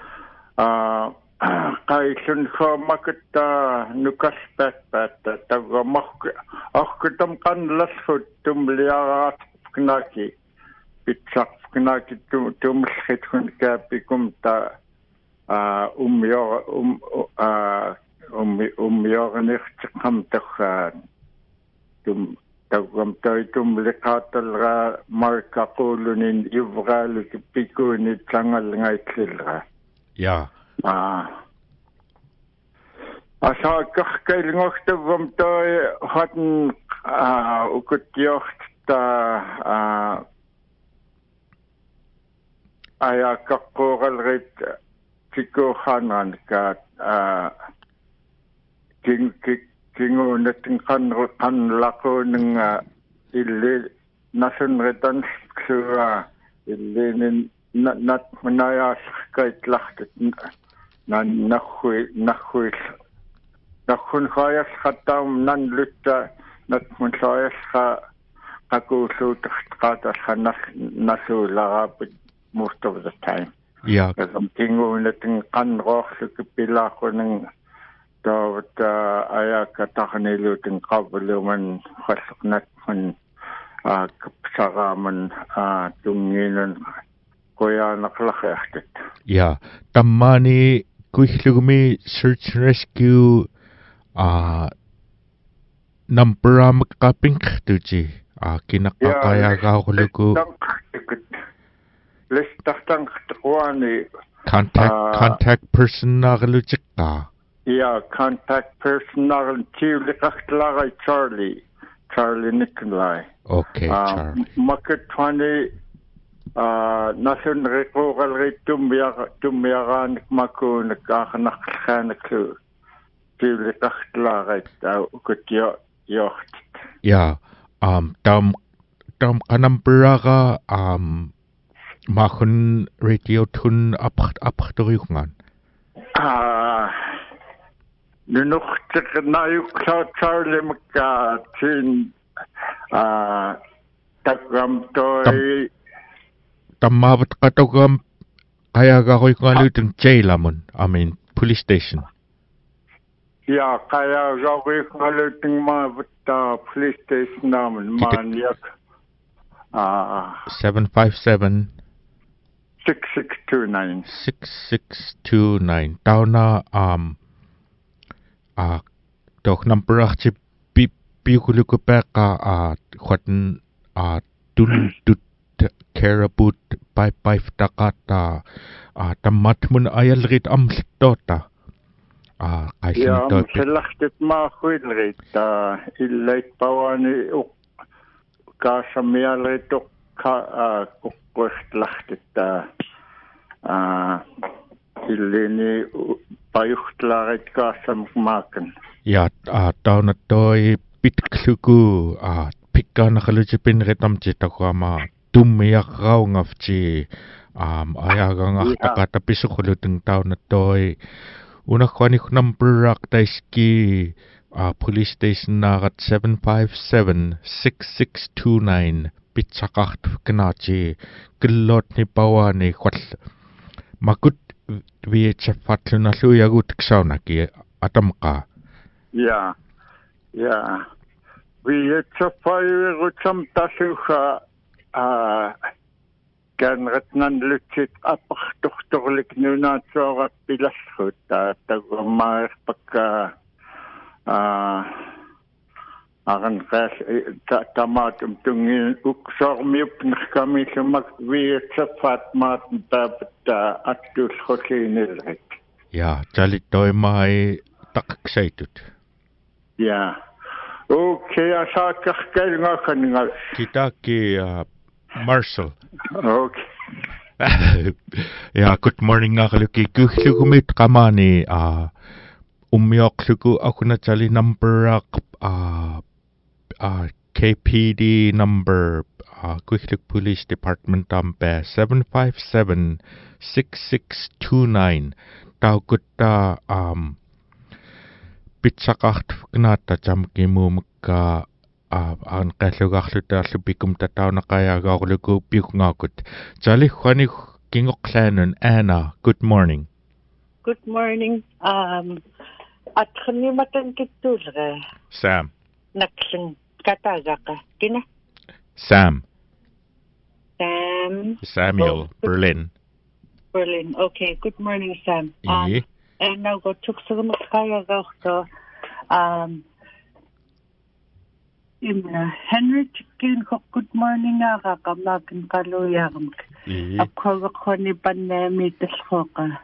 qaillun khoomakutta nukalpaatpaata taggamarku arkutam qanlassut tumliaraat knaki pitsaq knaki tumlkhitun kaapikum ta umyornirtiqam tarraan tum taggam toitum liqaatalra markaqulunin yuvraalu pikuni tlangalngaitllra ja Asakkailngortavvam toi hatn ukutjohta ayakaqqoralrit tikuhanan ka kingunatin qanlaqunung illi nasunritan sua illinin nat manayasqaitlahtat nakhun khayas khatam nan lutta natmun khayas qakusuutqatas nasularaapit most of the time ja kingunatin qanroorluk pilaqunung tawt ayakatarnilutin qabluman khalqnatmun kapsaraman tunginun koyanaqlaqertit ja tammani kuillugumi search rescue namperamakqapinqtuji kinaqqaqayagaarluku listartanqtuani contact person naarlutiqqa ja contact person naarlutiuliqartlarai Charlie Nikolai okay Charlie makatwani nasun reqoqalrit tummiaraanik makuunak aaqnaqlxaanaklu tiuliqartlarait ukutioort ja tam qanamperaqa mahun radio tun apqtoriungan nunuqtiqnayuqlaa Charlie makka tin takram toi Tammavat qatogam qayagaruiqalutun jailamun police station ja qayagaruiqalutun maavutta police station namun maaniak 757 6629 6629 tauna toch namperachti piukulukupeqa khwatan tun carabut paiftakata tammatmun ayalrit amltota qaillintot sellachtit maahuilrit illait pawani kaasamialrit kuqquertlachtit illini payuhtlarit kaasamaakan ja tauna toi pitkluku pikkaanaqalutipinritamti takuama tummiarraungavti ayagangartaqata pisuqulutun tauna toi unakhwanik numberaq taiski police station naarat 757 6629 pitsaqart knaati killotni pawani khwall makut vietsafatlunalluyagut ksaunaki atamqa ja vietsafayugutsam tasukha kanratnan lutsit appartortorlik nunaatsuarat pilassut tagummaerpakka Aran qas tamatum tungin uksormiup nqkamillumak viitsafat maat taapta attul kholinilrik. Ja, jalit toimai taksaitut. Ja. Okay, asaakkakkel ngakanngal. Kitaki Marshall. Okay. Ja, good morning ngakaluki kuhlugumit kamani ummioklugu akuna jali number KPD number Kuhlug Police Department ampe 757-6629 taukutta pitsaqart gnata jamkimumka an qallugarlutaarlupikum tataunaqayaagaarluku piugngaakut jali khwani kingoqlaanun Anna, good morning. Good morning. Atkhannimatan kittuulre. Sam. Nakling katagaqa kina. Sam. Samuel, Berlin. Berlin. Okay. Good morning, Sam. And now go tuksugumakayagaaqto imna Henry Chicken good morning aqaqamakin qaluyaqmak. Akkoqani panami tallqoqa.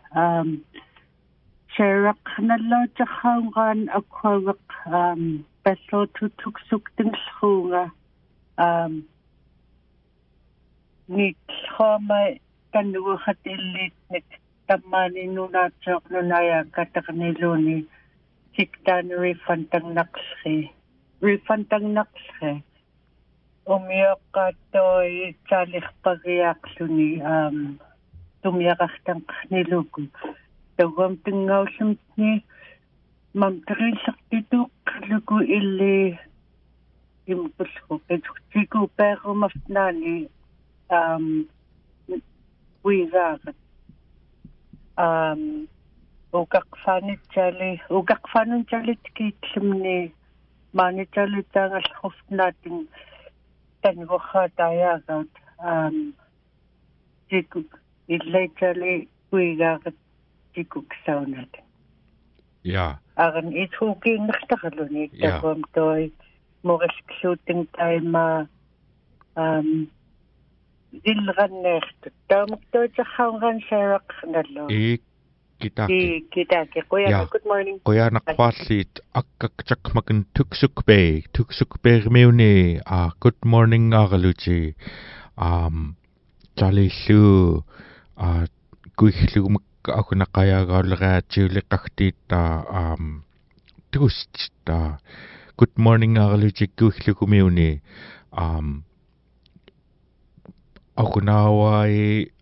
Sharak nallootaqaungaan akkoq paslotu tuksuktinglhuunga nitlhoma kanuuhat illitnik tamani nunaatsoqnunaya kataqniluni siktan refundtangnaqlhi umioqqaattoi tsaaliqpagiaqluni tumiaqartanqniluku tawam tingaullimni mamterillertituuqqluku illi impullu etuksiku peerumafnaani uigaarat uqaqfanun chalit kiitlimni maanichalit taangallqufnaatin tanguxaatayaagaat tikuk illaichali uigaarat tikuk saunat ja agan ithuukiinnertaqaluni taqum toi morisklooting taima ilranneertut taamuktooterraungan saaraqnallo kitaki qoya good morning qoyanaqpaarliit akkakchaqmakin tuksukbeermiuni good morning ngaarluti jalillu kuihlugum akunaqayaagauleraatiuliqqartiitta tusta good morning ngaarluti kuihlugumiuni akunawai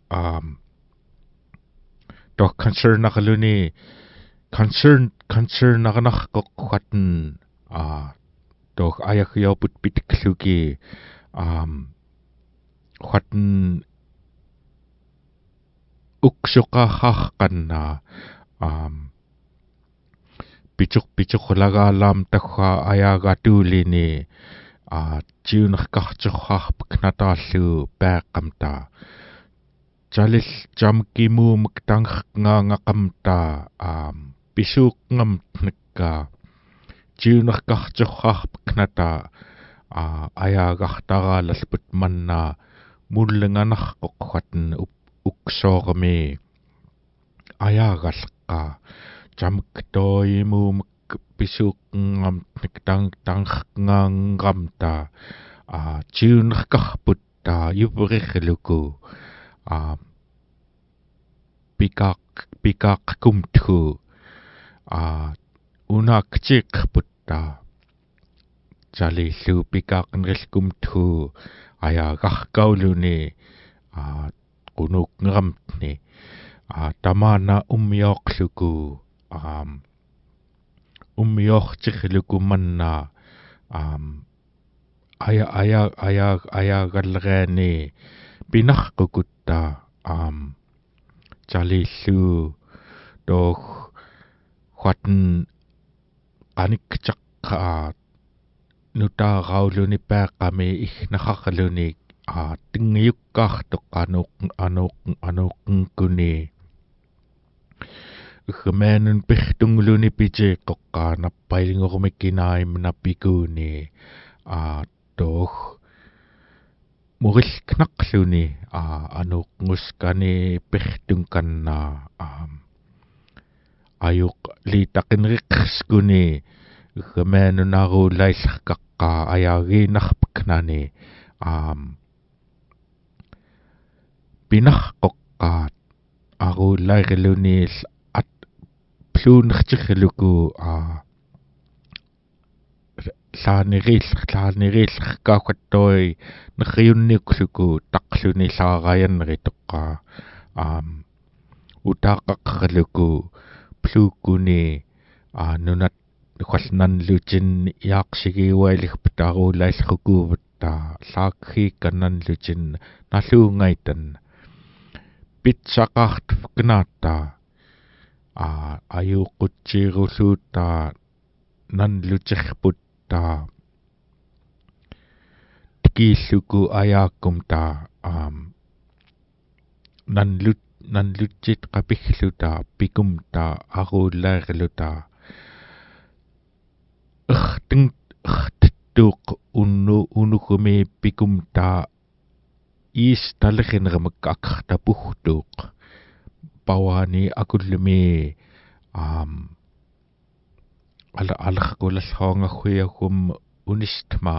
doch concern naqanarqoqqatten doch ayaqioput pitiklugi qatten uksuqaarqanna pichuqlagaalam tagga ayaagatuulini jiunerqartorraarpik nataallu paaqqamta jalil jamkimuumuk tangerqngaangaqamta pisuuqqngamtnikka jiunerqartorraarpik nata ayaagartaraalalput manna mullenganarqoqqatten uksoormi ayaagalqa jamktoimuumuk pisuuqqngamtnik tangerqngaangamta jiunerqarputta yuperirluku pikaqqumthu unaaktiiqqputta jalillu pikaaqnrilkumthu ayaagarkauluni qunuuqqneramtni tamaana ummioqluku ummiortirluku manna ayaagallereani pinarqukutta jalillu doch qatten qanikchaqqa nutaarauluni paaqqami ignaqqarluni tingiukkaartoq anuuqquni Gemeenen pichtunguluni pijeeqqoqqaa nappailingorumikkinaimna pikuuni Doch muril knaqluni anuqnguskani pirtunkanna ayuq liitaqinriqskuni gamanunaruulaillaqqa ayagiinarpaknani pinarqoqqaat aruullairiluni at pluunertirluku laaneriillerkauqattoi nerriunniukluku taqluni laarayanneritoqqa utaaqaqqarluku pluukkuni nunat nuqallnanlutin iaqsigiuailigput aruulaillrukuuvutta laakhiikkannanlutin nalluungaitan pitsaqaartufknaata ayuuquttiirulluutta nanlutirputta tikiilluku ayaakkum nanlutsit qapigluta pikumta aruullaariluta erttuuq unugumi pikumta iistalerineramakka aqartapuhtuuq pawani akullumi алеркулаллоongagguiagum unistma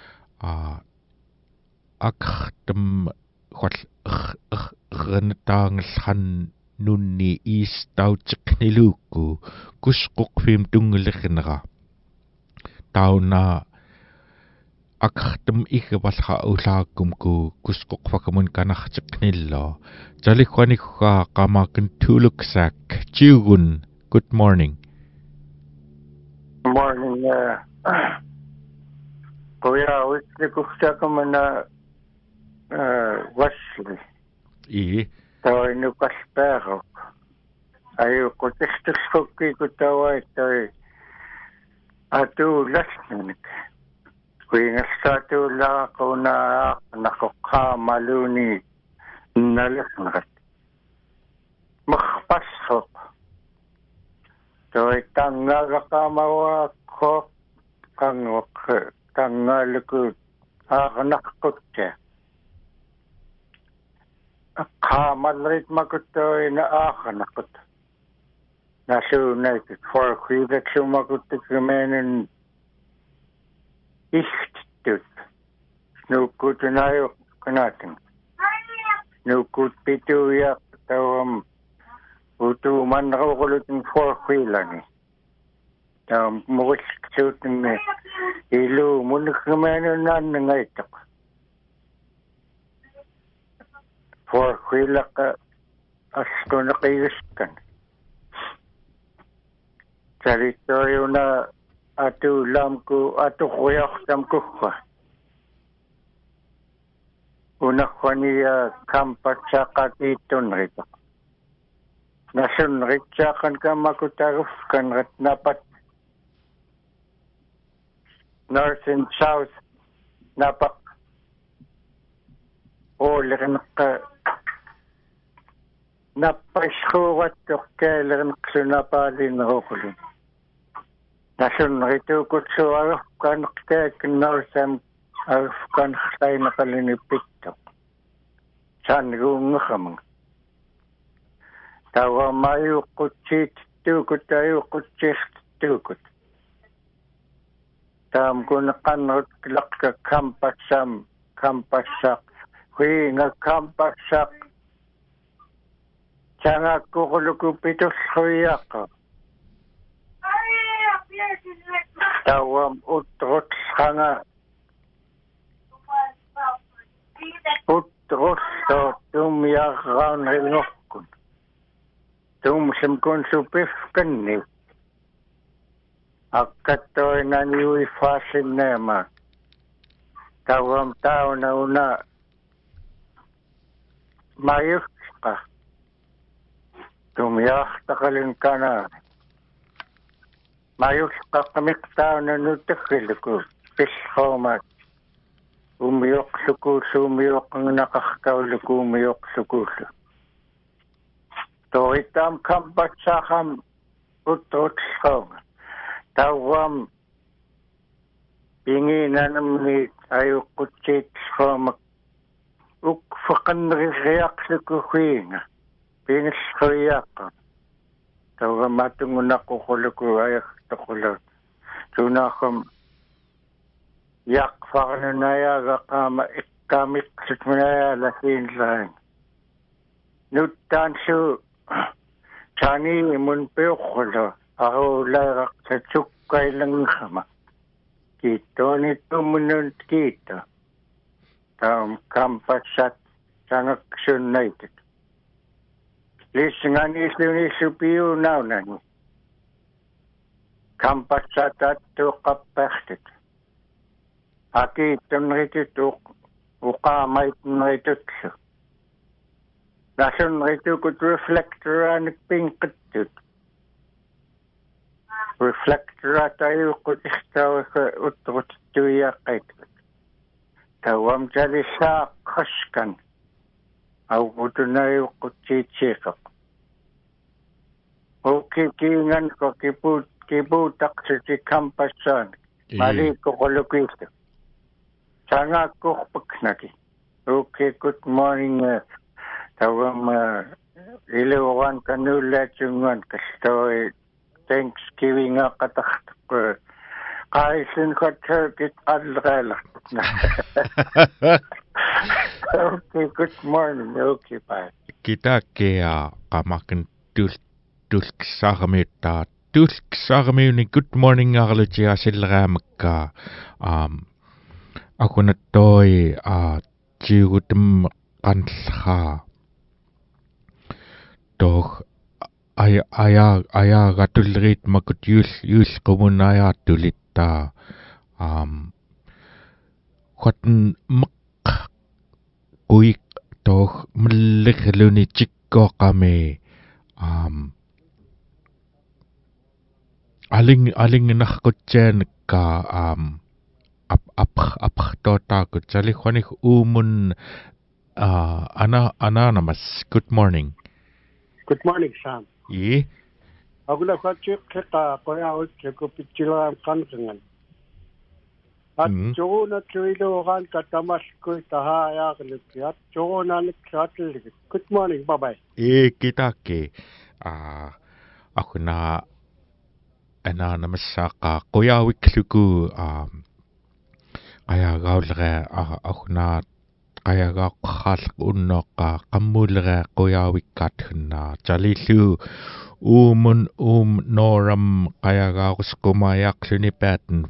aqartam khwal rnataangallan nunni iistautiqniluukku kusquqfim tungulerinera tauna aqartam igvalha ulaakkumku kusquqfakamun kanartiqnillo talikhwanikka qamakin tuluksak chiugun. Good morning. Morning. Kuya, witnikuhtakamana wasli. Tawa inukasperok. Ayu kutistusukki kutawai tawi atu lasnanik. Kuingasatu la kuna nakukha maluni nalasnakat. Makhpashok. Tawi tangagakamawa kok tangaluku agnakutya. Kamalrit makutoy na agnakut. Nasunaitik for kwidat sumakutik kumenin ichtut. Snukut nayo kanating. Snukut pituyak tawam utu manrakulutin for kwilani. Mukiksutin ilu munik kumenin nanangaitak. For kwilaka asko nakayuskan. Saritoyo na atulamku atukuyaktamku kwa. Unakwaniya kampatsakatiton rito. Nasunritsakan ka makutarufkan rat napat North and South napak olirin ka napaskurat tukailerin ksunapalin rokulun. Nasunritukut suarufkan kek North and arufkan kay nakalinipiktok. San rungakamang. Tawa mayu kutsit tukut tayo kutsit tukut. Tam kunakanot klakka kampasak. Hui nga kampasak. Tsanga kukulukupitos huyaka. Tawam utrot nga. Utrot to tumiyakaw rinokun. Tumsim kun supifkan ni. Akatoy na niwi fasin nema. Tawam tao na una. Mayuk ka. Tumiyak takalin ka na. Mayuk ka kamik tao na nutikiliku. Pishomat. Umiyok sukusu, umiyok ang nakakauliku, umiyok sukusu. To itam kampatsakam utot song. Tawam Pinginanamni ayuqutsit xoomak ukfaqanriaqsukuhuinga pinisqriaqa tawamatungunaququluku ayaqtoqula tunaqam yaqfarnunayagaqama ikkamiqsutmunaya lasinlain nuttansu chani munpiuqqulo arulairaqsatsukkailangqama kiitoni tumunun kiita tam kampassat sangaksunnaitit lisnganisuni supiunaunani kampassatat tuqappertit akiittunritut uqaamaitnritutlu nasunritukut reflectoranik pinqittut reflectorat ayuqut istawaka utruttuyaqaitkut tawam talisaaqaskan auqutunayuqutiitsiiqaq ukikiingan ko kipuutaqsuti kampassaanik maliikkoqulukiistu sangaakkorpaknaki okay good morning tawam iluuran kanullaatsunguan kastoi Thanksgiving qataqtuq qaisin turkit allrela. Okay, good morning. Okay, bye. Kita kea qamakin tulksarmiuni good morning arlutia silraamakka akunattoi jiugutum qanlha toh aya gatulrit makut yul qumunaya tulitta qatn maq kuik toh mligluni chikkoqame aling nahqutsaanakka apxtotaakut salihwanik umun anonymous good morning. Good morning, Sam. Ye. Agula kwatchik kita koyaut ko pichilan kangangan. At jona tuilo ran katamas ko tahaya kliat jona nikatl. Good morning, bye bye. Kita ke ako na anonymous ka koyawik luku kaya gaulga ako na kaya gaqhalq unnoqa qammulera qoyawikkaathunna talilu umun noram kaya gaqusqumayaqluni pattern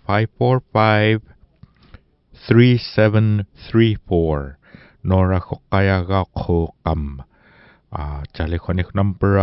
5453734 nora kaya gaqhuqam talikhoniq number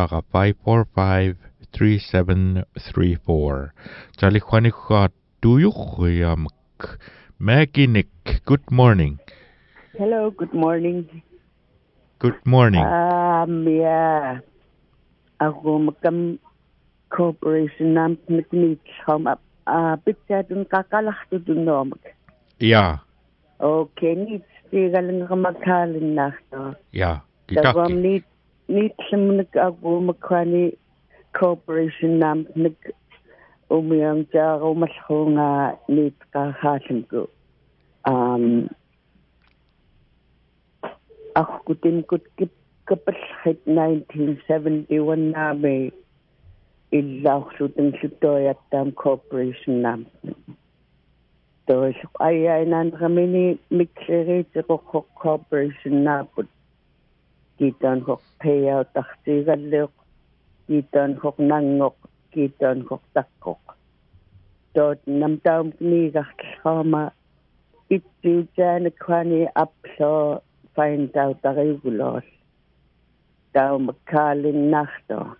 5453734 talikhoniq tuyuqyamak Maginik good morning. Hello, good morning. Good morning. Yeah. Ako makam corporation nam niknit home up. Picture dun kakalahto dun nom. Yeah. Okay, nit stigalang kamakhalin na to. Yeah. Kita. Dagom nit simunik ako makwani corporation nam nik umiyang jaro masho nga nit kahasim ko. Ako kutin kapalhit 1971 namin ilaw sutang sutoy at corporation namin. So, ay nan kami ni mixerate ko corporation namin. Kitan ko payout taksigalok, kitan ko nangok, kitan ko takok. So, namtam ni kakama itu dyan kwani apso find out the regulars. Daw magkalin nakto.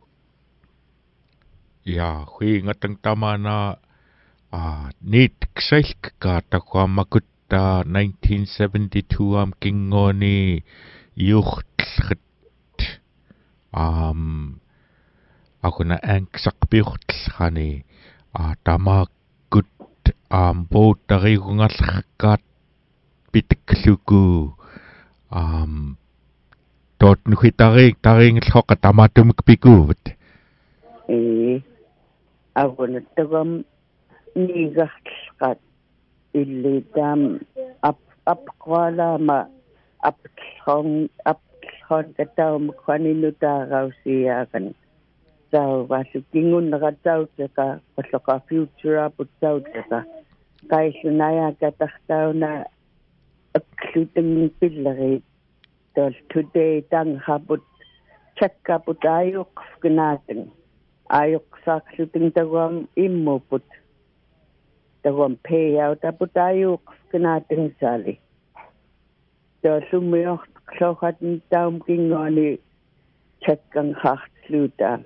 Yeah, hui ngatang tama na nit ksailk ka takwa makutta 1972 am kingoni yuchtlt ako na angsak biuchtl tama gut boat dari ngalkat pitikluku tot nukhi taring lhoka tamatum kpikut ako na tagam nigakat illi tam apqala ma apkhong katau mukhaninu taarausiaakan tau vasukingun nakatautaka pasaka future putautaka kaisunaya katahtauna akluting pillari tol today tang habut chakka putayuk gnaten ayuk sakluting tawam immuput tawam payout putayuk gnaten sali tol sumiyoh klohatin taum kingoni chakkang hachtluta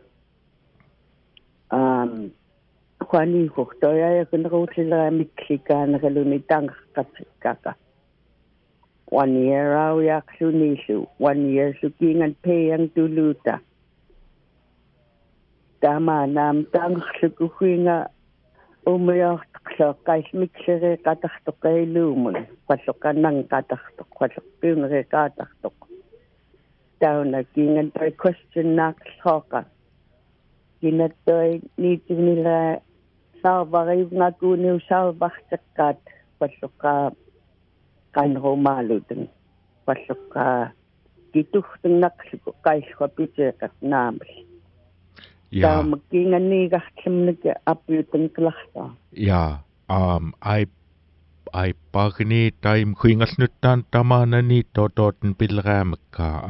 kwani huktoya ya kunrutila miklika nakaluni tang katsikaka 1 year raw yaksunishu 1 year sukingan payang tuluta tama nam tang sukuhinga umayak sa kaismiksere katahtokailumon pasokan ng katahtok pasokpingre katahtok daw nagingan toy question naksoka ginatoy nito nila salvagay nga kuniw salvaksakat pasoka kan romaludeng pasoka gituhteng naksuko kaiskopitsekat namis Ja. Magingan ni gachimnige apyuteng klachta. Ja, ai pagni taim kuingas nutan tamana ni tototen pilramka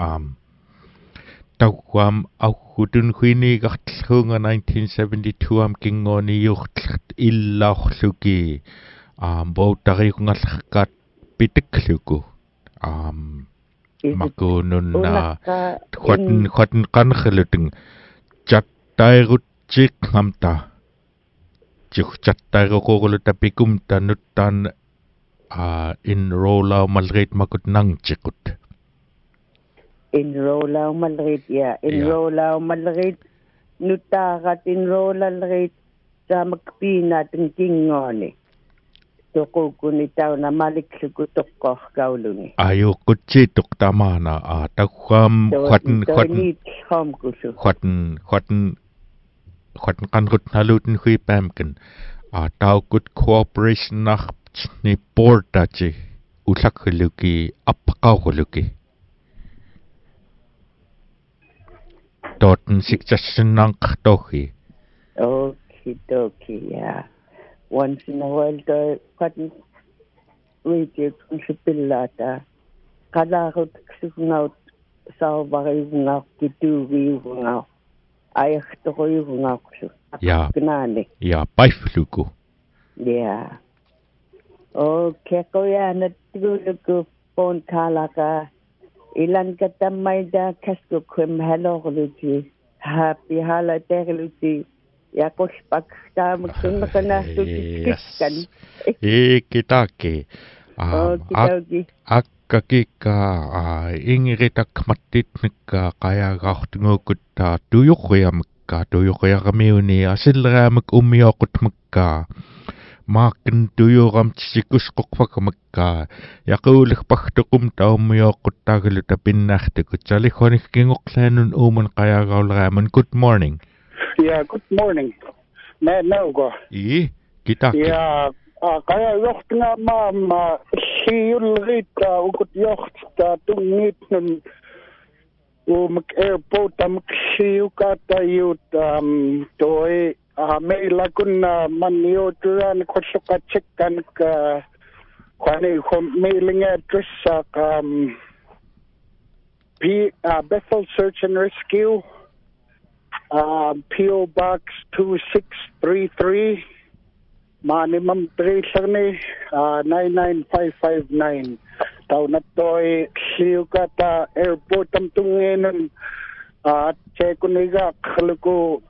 tawam au hudun kuini gatlunga 1972 am kingoni yucht illachluki bautari kungalkat pitikluku makunun na khwatn kankhluting chat tairut chik ngamta chat tairo koguluta pikumta nutan enrolla malreit makut nang chikut enrolla malreit ya enrolla malreit nutarat enrolla malreit sa makpina ting kingoni toko kunitaw na maliksukutok ko kaulungi ayo kuchitok tamana takwam khwatn kanrut naluten hui pamken tau kut cooperation nach ni portachi usakhuluki appaqawuluki toten suggestion nang tohi okay yeah once in a while the cotton wait kunsipillata kalarut ksugnaut salvagay ngak kituwi ngak ayah tokoy ngaksu gnane ya paifluku yeah okay ko ya natulugo phone kalaka ilan katamay da kasko kum hello luti happy holiday luti ya kospag ta magsunna sutikkan kitake akkakika ingiritak mattitnikka kayagaartungukutta tuyuqyamiuni asilraamak ummiaqutmakka maakken tuyuramtissikusqoqpakamakka yaquulikpagtuqum taummiaqquttaagaluta pinnartukut salihhonikkingoqlaanun uumun qayagaulraaman good morning. Yeah, good morning. Naugo. Kitake. Yeah, kaya yocht nga mama siyulrita ukut yocht tungit nun airport siyukata yut toy may lagun manioturan kosuka checkan ka kwani mailing address Bethel Search and Rescue P.O. Box 2633 Manimam Tresarni 99559 Tau na to'y siyukata airport ang tungin at chekuniga kaluko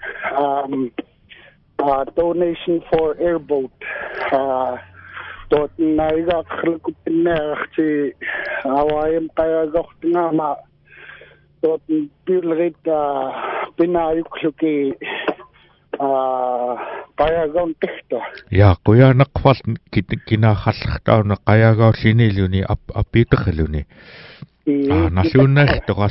donation for airboat tot naiga kaluko pinak si awayam kaya gawt nga ma tot pilrit pinayok luki qayagaun tehto ya kuya naqfal kinahallaqtau na qayagaun siniluni apitaqaluni nasunnerto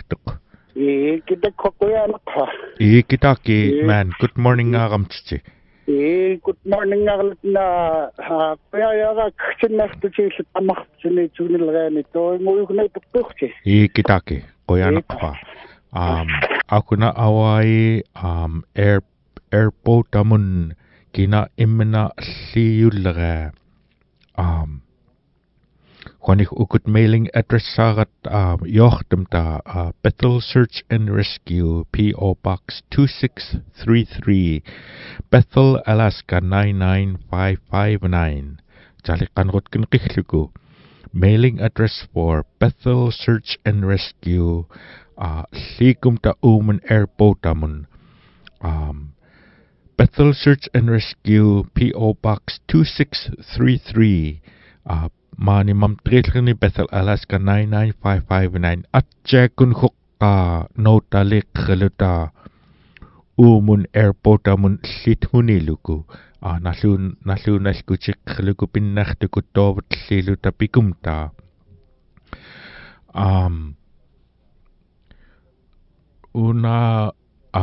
qasiriqertoq kita kuya naqfa kitaki man good morning aramtsi good morning na kaya kinahtusi sa tamaktsuni tunilgani to nguyugnay tuktukti. Kitaki, koyanakpa. Ako na away airport amun kina imna siyulaga. Kwanik ukut mailing address sagat yochtemta Bethel Search and Rescue P.O. Box 2633 Bethel, Alaska 99559. Jalikanrot kinkihlugu. Mailing address for Bethel Search and Rescue Likumta Uman Airport amun. Bethel Search and Rescue P.O. Box 2633 Mani Mamtrilni Bethel, Alaska 99559 at Jekun Hukka Notalik Heluta Umun Airport amun Sithuniluku Nasun Naskuchik Heluku Pinnachtuku Tovat Siluta Pikumta Una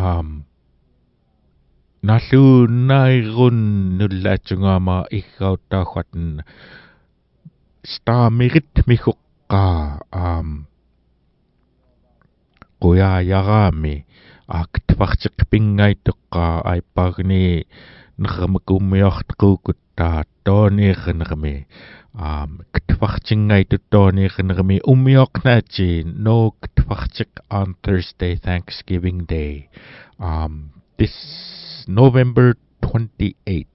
Nasun Nairun Nulachungama Ikauta Hwatan Stamirit Mihukka Kuya Yarami Aktwachik Pingaitukka ay pagni Nagamakumiyachtkukutta Tony Genrami Ktwachingay to Tony Genrami Umiyoknachi no Ktwachik on Thursday, Thanksgiving Day. This November 28.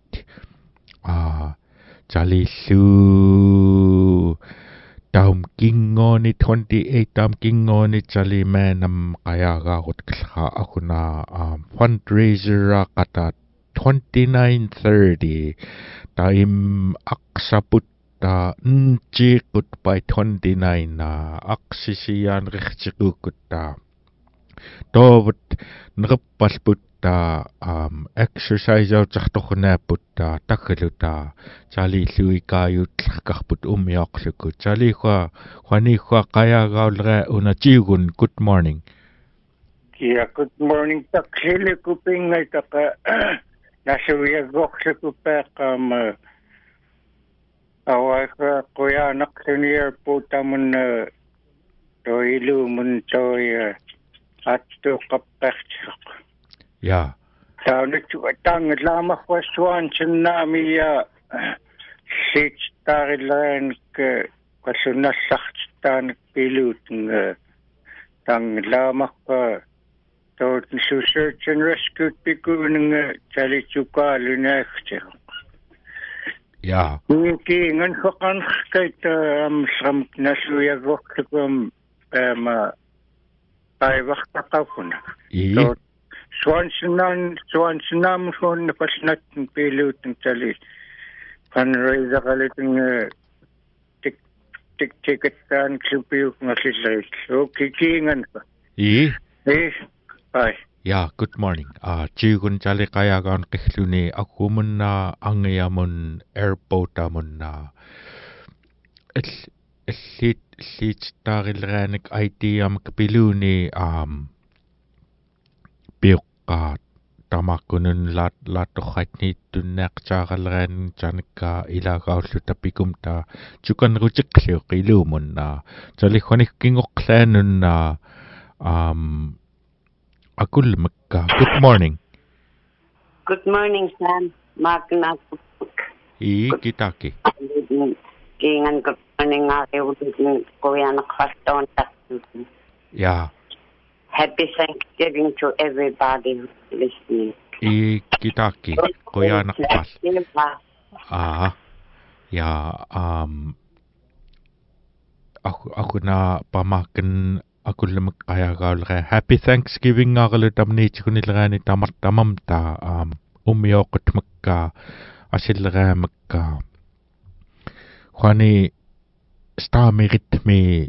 Jali Su Dam Kingoni 28 Dam Kingoni Jali Manam Kayaga Hutka Akuna fundraiser Kata 29:30 Taim Aksaputta Nchikut by 29 Aksisian Richikukutta Dovat Nripalput exercise out Zachtokna putta Takaluta Jali Luikayut Lakaput Umiaksuku Jali Juaniqua Kaya Gaulre Unachigun. Good morning. Yeah, good morning. Taksili kuping ay taka nasuya goksuku pekam away ka kuya naksini airport amun to ilumun to at to kapekchak. Yeah. Tang lama kwaswan nami sit tarilan ke kwasuna sakstan pilut tang lama ka to search and rescue pikun chali chuka lunekte. Yeah. Ki ngan khakan kait sam nasuya gokkum ma ay wakta kafuna. Swansenam schon pasnatten piluten tali fundraiser kaliting ticket tan klupiuk ngasilay. So kikingan pa. Bye. Yeah, good morning. Chigun Jali Kayagan Kihluni Akumun na Angayamun airport amun na Lit Tarilranik IT Kapiluni Biuka Tamakunun Latohatni Tunak Charalran Janka Ilagausluta Pikumta Chukan Rujikli Kilumun na Jalihonik King Oklanun na Akul Makka. Good morning. Good morning, Sam. Magna. Kitaki. Kingan good morning, Korean Kwaston. Yeah. Happy Thanksgiving to everybody listening. Kitaki. Korean Kwas. Yeah. Ako na pamakan ako lamang kaya gaulre. Happy Thanksgiving nga kalutam ni chikunilra ni tamamta umiyokot magka asilra magka Juani stamirit mi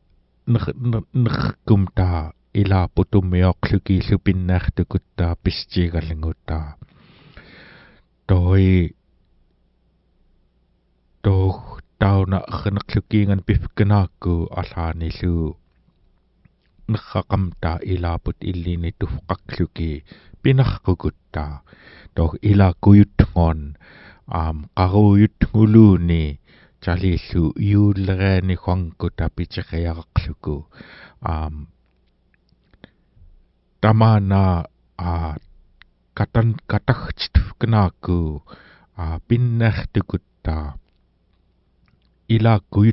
nagkumta ila putumiyok luki lupinnartukutta pistigalinguta toy tauna khanaklukingan pifkanaku alani lu Nakakamta ilaput illini tufqakluki pinarqukutta toh ila kuyutngon qaruyutnguluuni chalillu iullereani huangkuta picheqiaqarluku tamana katagchtknaaku pinnartukutta ila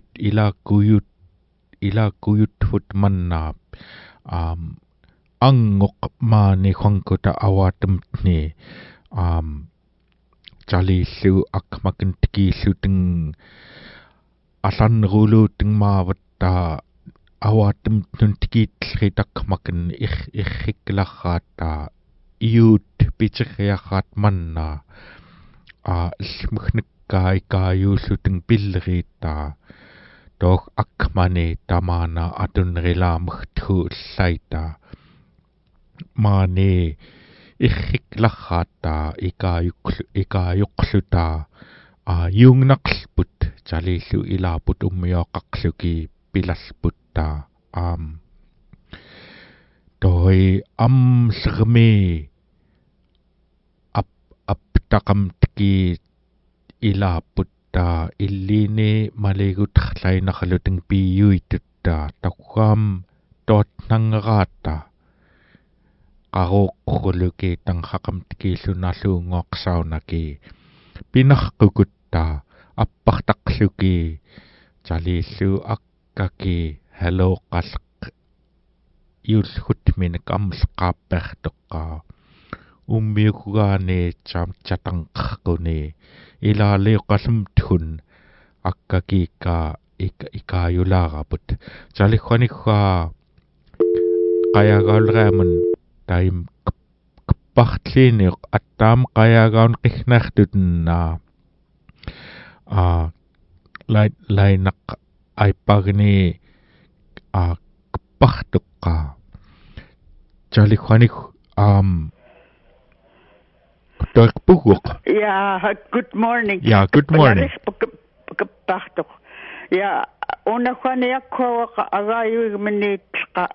kuyut mannaap angoq maani huangkuta awatamtni chalillu akmakin tikilluteng allanruuluuteng maavatta awatamtnun tikiitlritakmakin irriklarraata iut picheriarraat manna ilmugnekkaa ikaayuulluteng pilleriita toh akmani tamana atunrilaamugthu illaita maani irriklarraata ikaajuqluta jungnaqlput chalillu ilaaput ummiyoqaqluki pilalputta toi amllermi aptaqamtki ilaaputta illiini maligutrlainarluteng piyuitutta taqquam tootnangeraata qaruuqquluki tanghaqamtikillunarluungoqsaunaki pinarqukutta appartaqluki chalillu akkaki haloqalq iullhutminik amleqaappertoqqaa ummiukugaani chatanqqarquni ilaaliuqallumtun akkakika ikaayulaaraput chalihhuaniggaa qayagaalreamun taim kappartliiniuq attaam qayagaun qignaartutenna lainaq aipagni kappartuqqa chalihhuanig Yeah, good morning. Yeah, good morning. Yeah, una khaniakho agayuminitqa.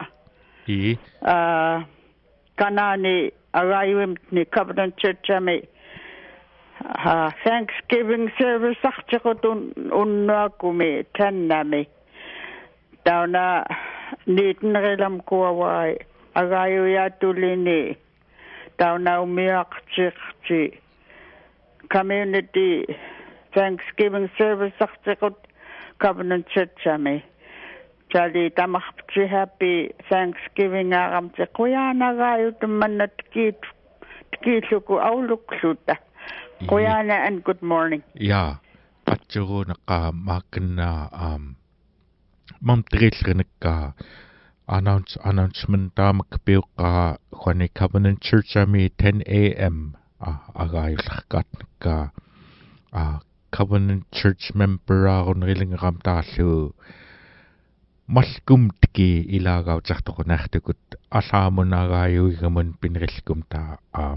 Kanani agayumni Covenant Church ami Thanksgiving service achchaqutun unnaakumi tannami. Tauna niitnerilam kuawai agayuyatulini tauna umiaqtiqti community Thanksgiving service achchaqut Covenant Church ami. Jadi tamaqti happy Thanksgiving aramte kuyana manat kiitluku aulukluta. Kuyana and good morning. Yeah, patchurunaqa maakna mamtrillernikka announcement taamakpiuqqa khani Covenant Church ami 10 a.m. agaillarqatnikka Covenant Church member arunrilingeram taallu malkumtki ilaagautjartoqunartukut allaamunagaayuigamun pinrillkum ta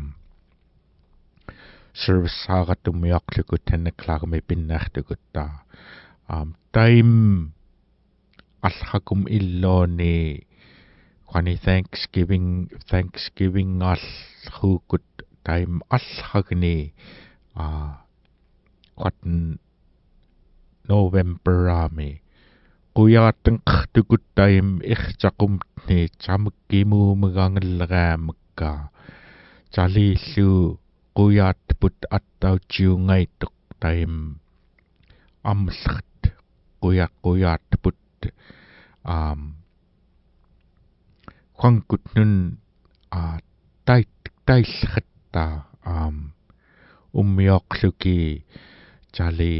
service haagatummiaqlukut 10 o'clock me pinnartukut ta time allhakum illooni qani Thanksgiving allhukut time allhagni qatan November ami quyaatengqartukut time irtaqumtni chamukkimuumegangelleraamakka chalillu quyaatput attautsiungaituq time amlert quyaatput quangkutnun taillqatta ummiorluki chali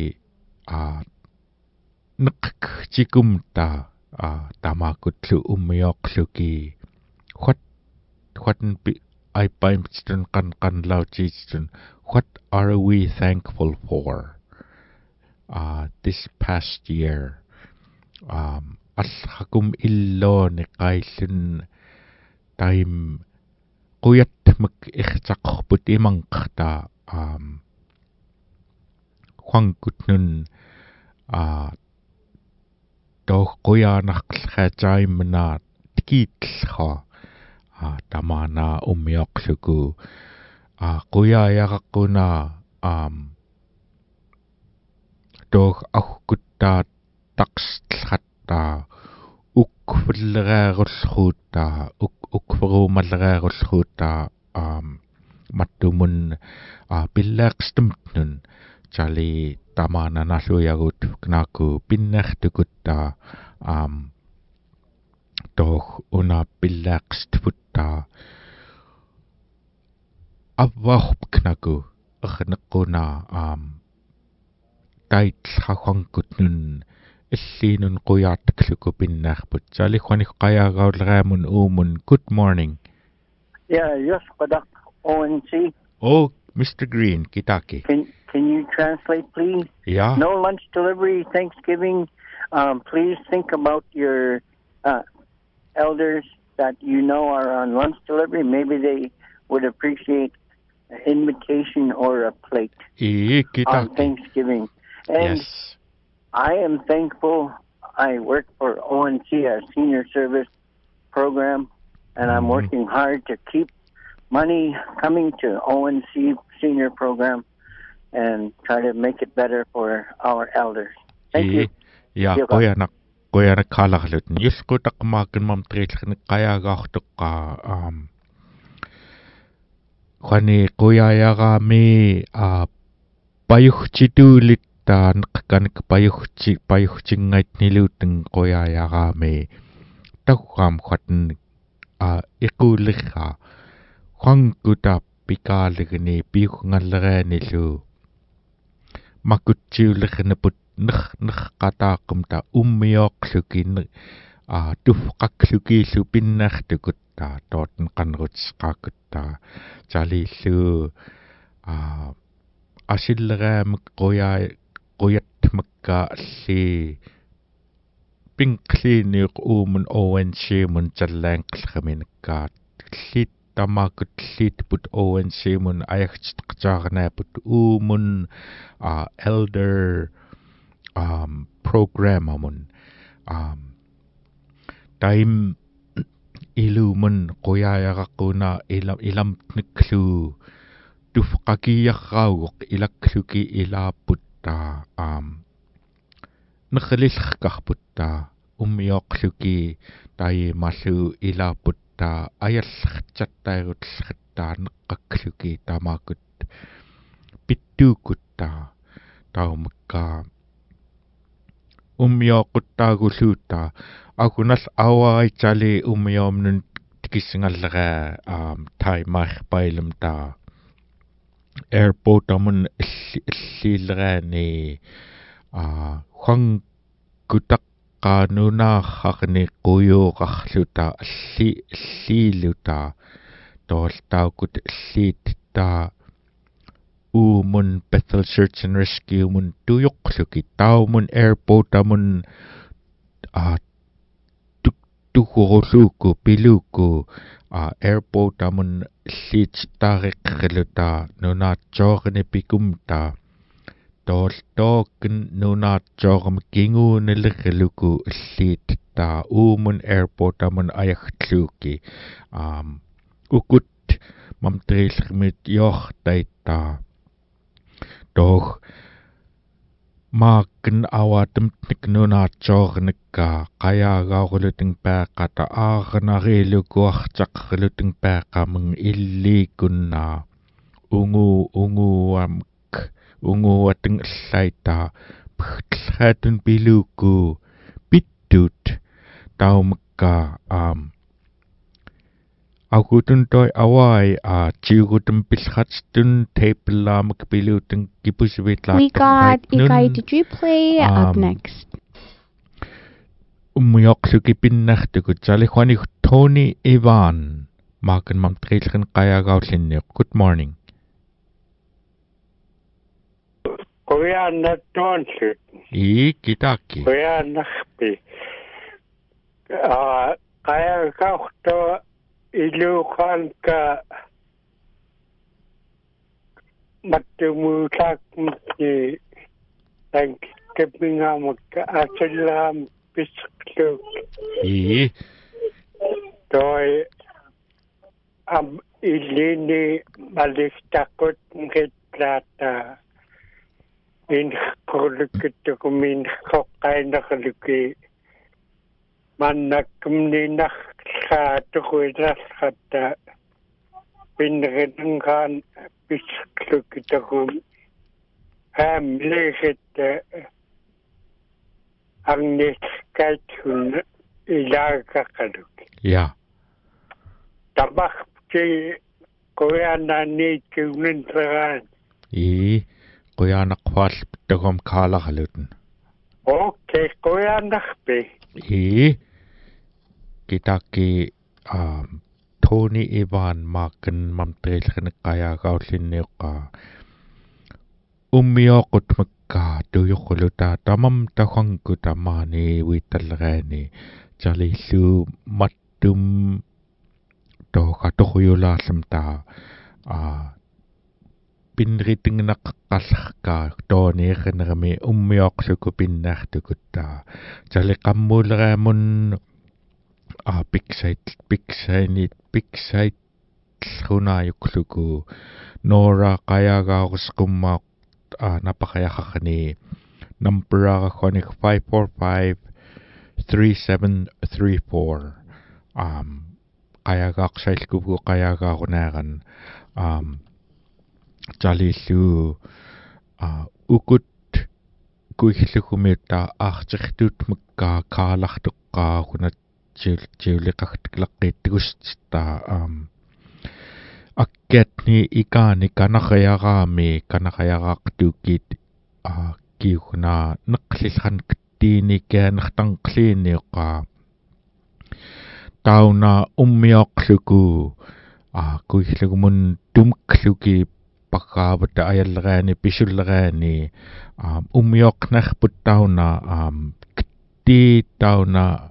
neqtikumta tamakutlu ummiorluki whatn aipaimtstun qanlautitstun what are we thankful for this past year allhakum illooni qaillun time quyatmak irtaqorput imangqarta quangkutnun toh quyaanarqllraataimna tikiitllra tamana ummiaqluku quyaayaqaqquna toog ahkuttaa taqstlqattaa ukfullereerullruuttaa ukferuumallereerullruuttaa mattumun pillaaqstumtnun chali tamana nalluyagut knaaku pinnertukuttaa toog una pillaaqstfuttaa avvarpknaku erneqquna taitlrahuankutnun illiinun quyaartakluku pinnaarput saalikhwanik qayaagauleriamun uumun good morning. Yeah, yes, Qadak ONC. Oh, Mr. Green, kitaki. Can you translate, please? Yeah. No lunch delivery, Thanksgiving. Please think about your elders that you know are on lunch delivery. Maybe they would appreciate an invitation or a plate on Thanksgiving. And yes. I am thankful. I work for ONC, a senior service program, and I'm working hard to keep money coming to ONC senior program and try to make it better for our elders. Thank you. Ja, qoyanak kaalarlutun yusqutaqmaakun mamtriillerni qayaagaartuqqaa qani qoyaayaraami payugtituulittaa neqqanik payugtingaitniluutun qoyaayaraami taqquam qatn iquullerra qankuta pikaaligni piugnallerianillu makutsiulernaput nerqataaqumta ummioqluki tufqaqlukiillu pinnartukuttaa tootn qanrutsqaakuttaa chalillu asilleraamik quyatmakka alli pinqliiniuq uumun ONC-mun tallaanqilleriminakkaat llit tamakut llitput ONC-mun ajagtitqtaarnaaput uumun elder programamun taim ilumun quyaayaqaqquna ilamtniklu tufqakiarraugoq ilakluki ilaaputtaa nerlillerkarputtaa ummioqluki taimallu ilaaputtaa ayallertattairutlertaa neqqakluki tamakut pittuukuttaa taumakkaa ummioquttaagulluttaa akunall awaitali ummiomnun tikissingalleraa taimaarpailumtaa airport amun illillerani huangkutaqqaanunaarrarni quyuuqarluta alliiluta tooltaukut illiittaa uumun Bethel Search and Rescue mun tuyoqluki taumun airport amun tuhuruluku piluku airport amun illiitsittaariqqerluta nunaatsoorni pikumta tooltookin nunaatsoormi kinguunillerluku illiittaa uumun airport amun ajagtluuki ukut mamtriillermit jortaittaa toh maakken awatamtnik nunaatsoornikkaa qayaagaaruluting paaqqata aaranarilukuartaqerluting paaqqamung illiikunnaa unguating allaittaa pgtlhaatun piluku pittut taumakkaa Augutun toi awai chiugutum pilhatstun tapelaamak pilutun kipusvitlaat. Ikai, did you play up next? Ummioksuki pinnartukut salihwani Tony Ivan. Maakan mamtrilken qayagaullinniuq. Good morning. Qoyaannattuanlut. Kitaki. Qoyaannarpi. Qayagaurtua iluqaanka mattumuutaakmukki Thanksgivingaamakka asallaam pisqluuk toi ilini malistakut ngitlata in kolukitukumin kokkainakaluki mannakumninah katukuilaskata pinringan pislukitakum hamlehit ang niskaitun ilagakaluki. Ja. Tabak si koyana ni kunintragan. Koyana kwal tagom kala haluten. Okay, koyana pe. Kita ki Tony Ivan makan mamtrilkan kaya kaulinne ka. Ummiokut makka tuyukuluta tamam takhangku tamani witalrani jalisu mattum to katukhuyula samta pinriting nakkalka to ni khenrami ummiok suku pinnartukutta jaliqammulramun piksait hunayukluku Nora kayagauskumma napakayakakani number konik 545-3734 kayagaksailkubu kayagakunagan jalisu ukut kuihlukumita artirtut mukka kaalartuqqa kunat jiuliqartiklaqqittigustita akkatni ikani kanaqayaqaaqtukit kiuna neqlilhan kittiini kianertanqliiniqa tauna ummiaqluku kuihlugumun tumqluki paqaavata ayallegaani pisullegaani ummiaqnerput tauna kitti tauna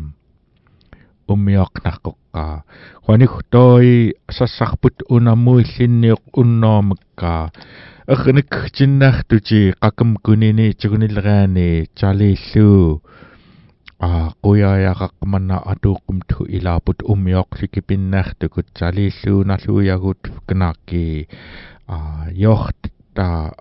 ummiaqnarqoqqa Juanik toi sassarput unamuillinniuq unnoomekka ernik jinnartuti qakam kunini tigunilraani jalillu quyaayaqaqqamanna atuuqqumtu ilaaput ummiaqliki pinnartukut jalillu nalluuyagut knaaqki yoorta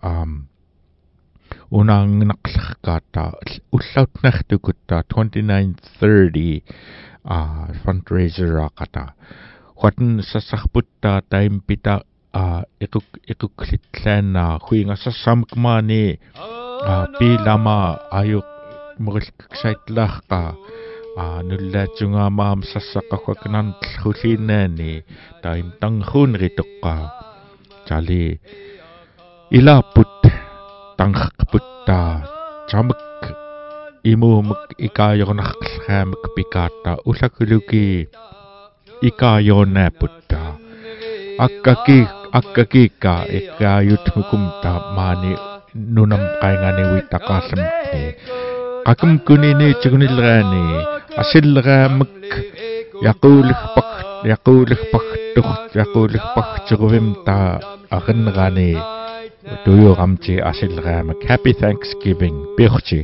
unaangnaqlarkaata ullautnartukutta 2930 fundraiser akata. Huatan sasakputta time pita ikuklitlan huinga sasamkmani pilama ayuk muriksaitlah ka nullatsunga maam sasakakaknan tlulinani time tanghun ritukka jali ilaput tanghputta jamak imumuk ikayornaqlhamak pikata ulakuluki ikayonaputta akkakika ikayutmukumta mani nunam qaingani witaqallamni qakam kunini tigunilrani asillraamak yaqulirpaqturvimta aqinrani tuyuramti asillraamak. Happy Thanksgiving pirchi.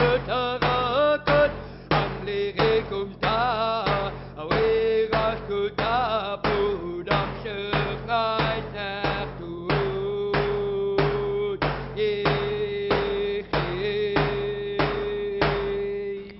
Good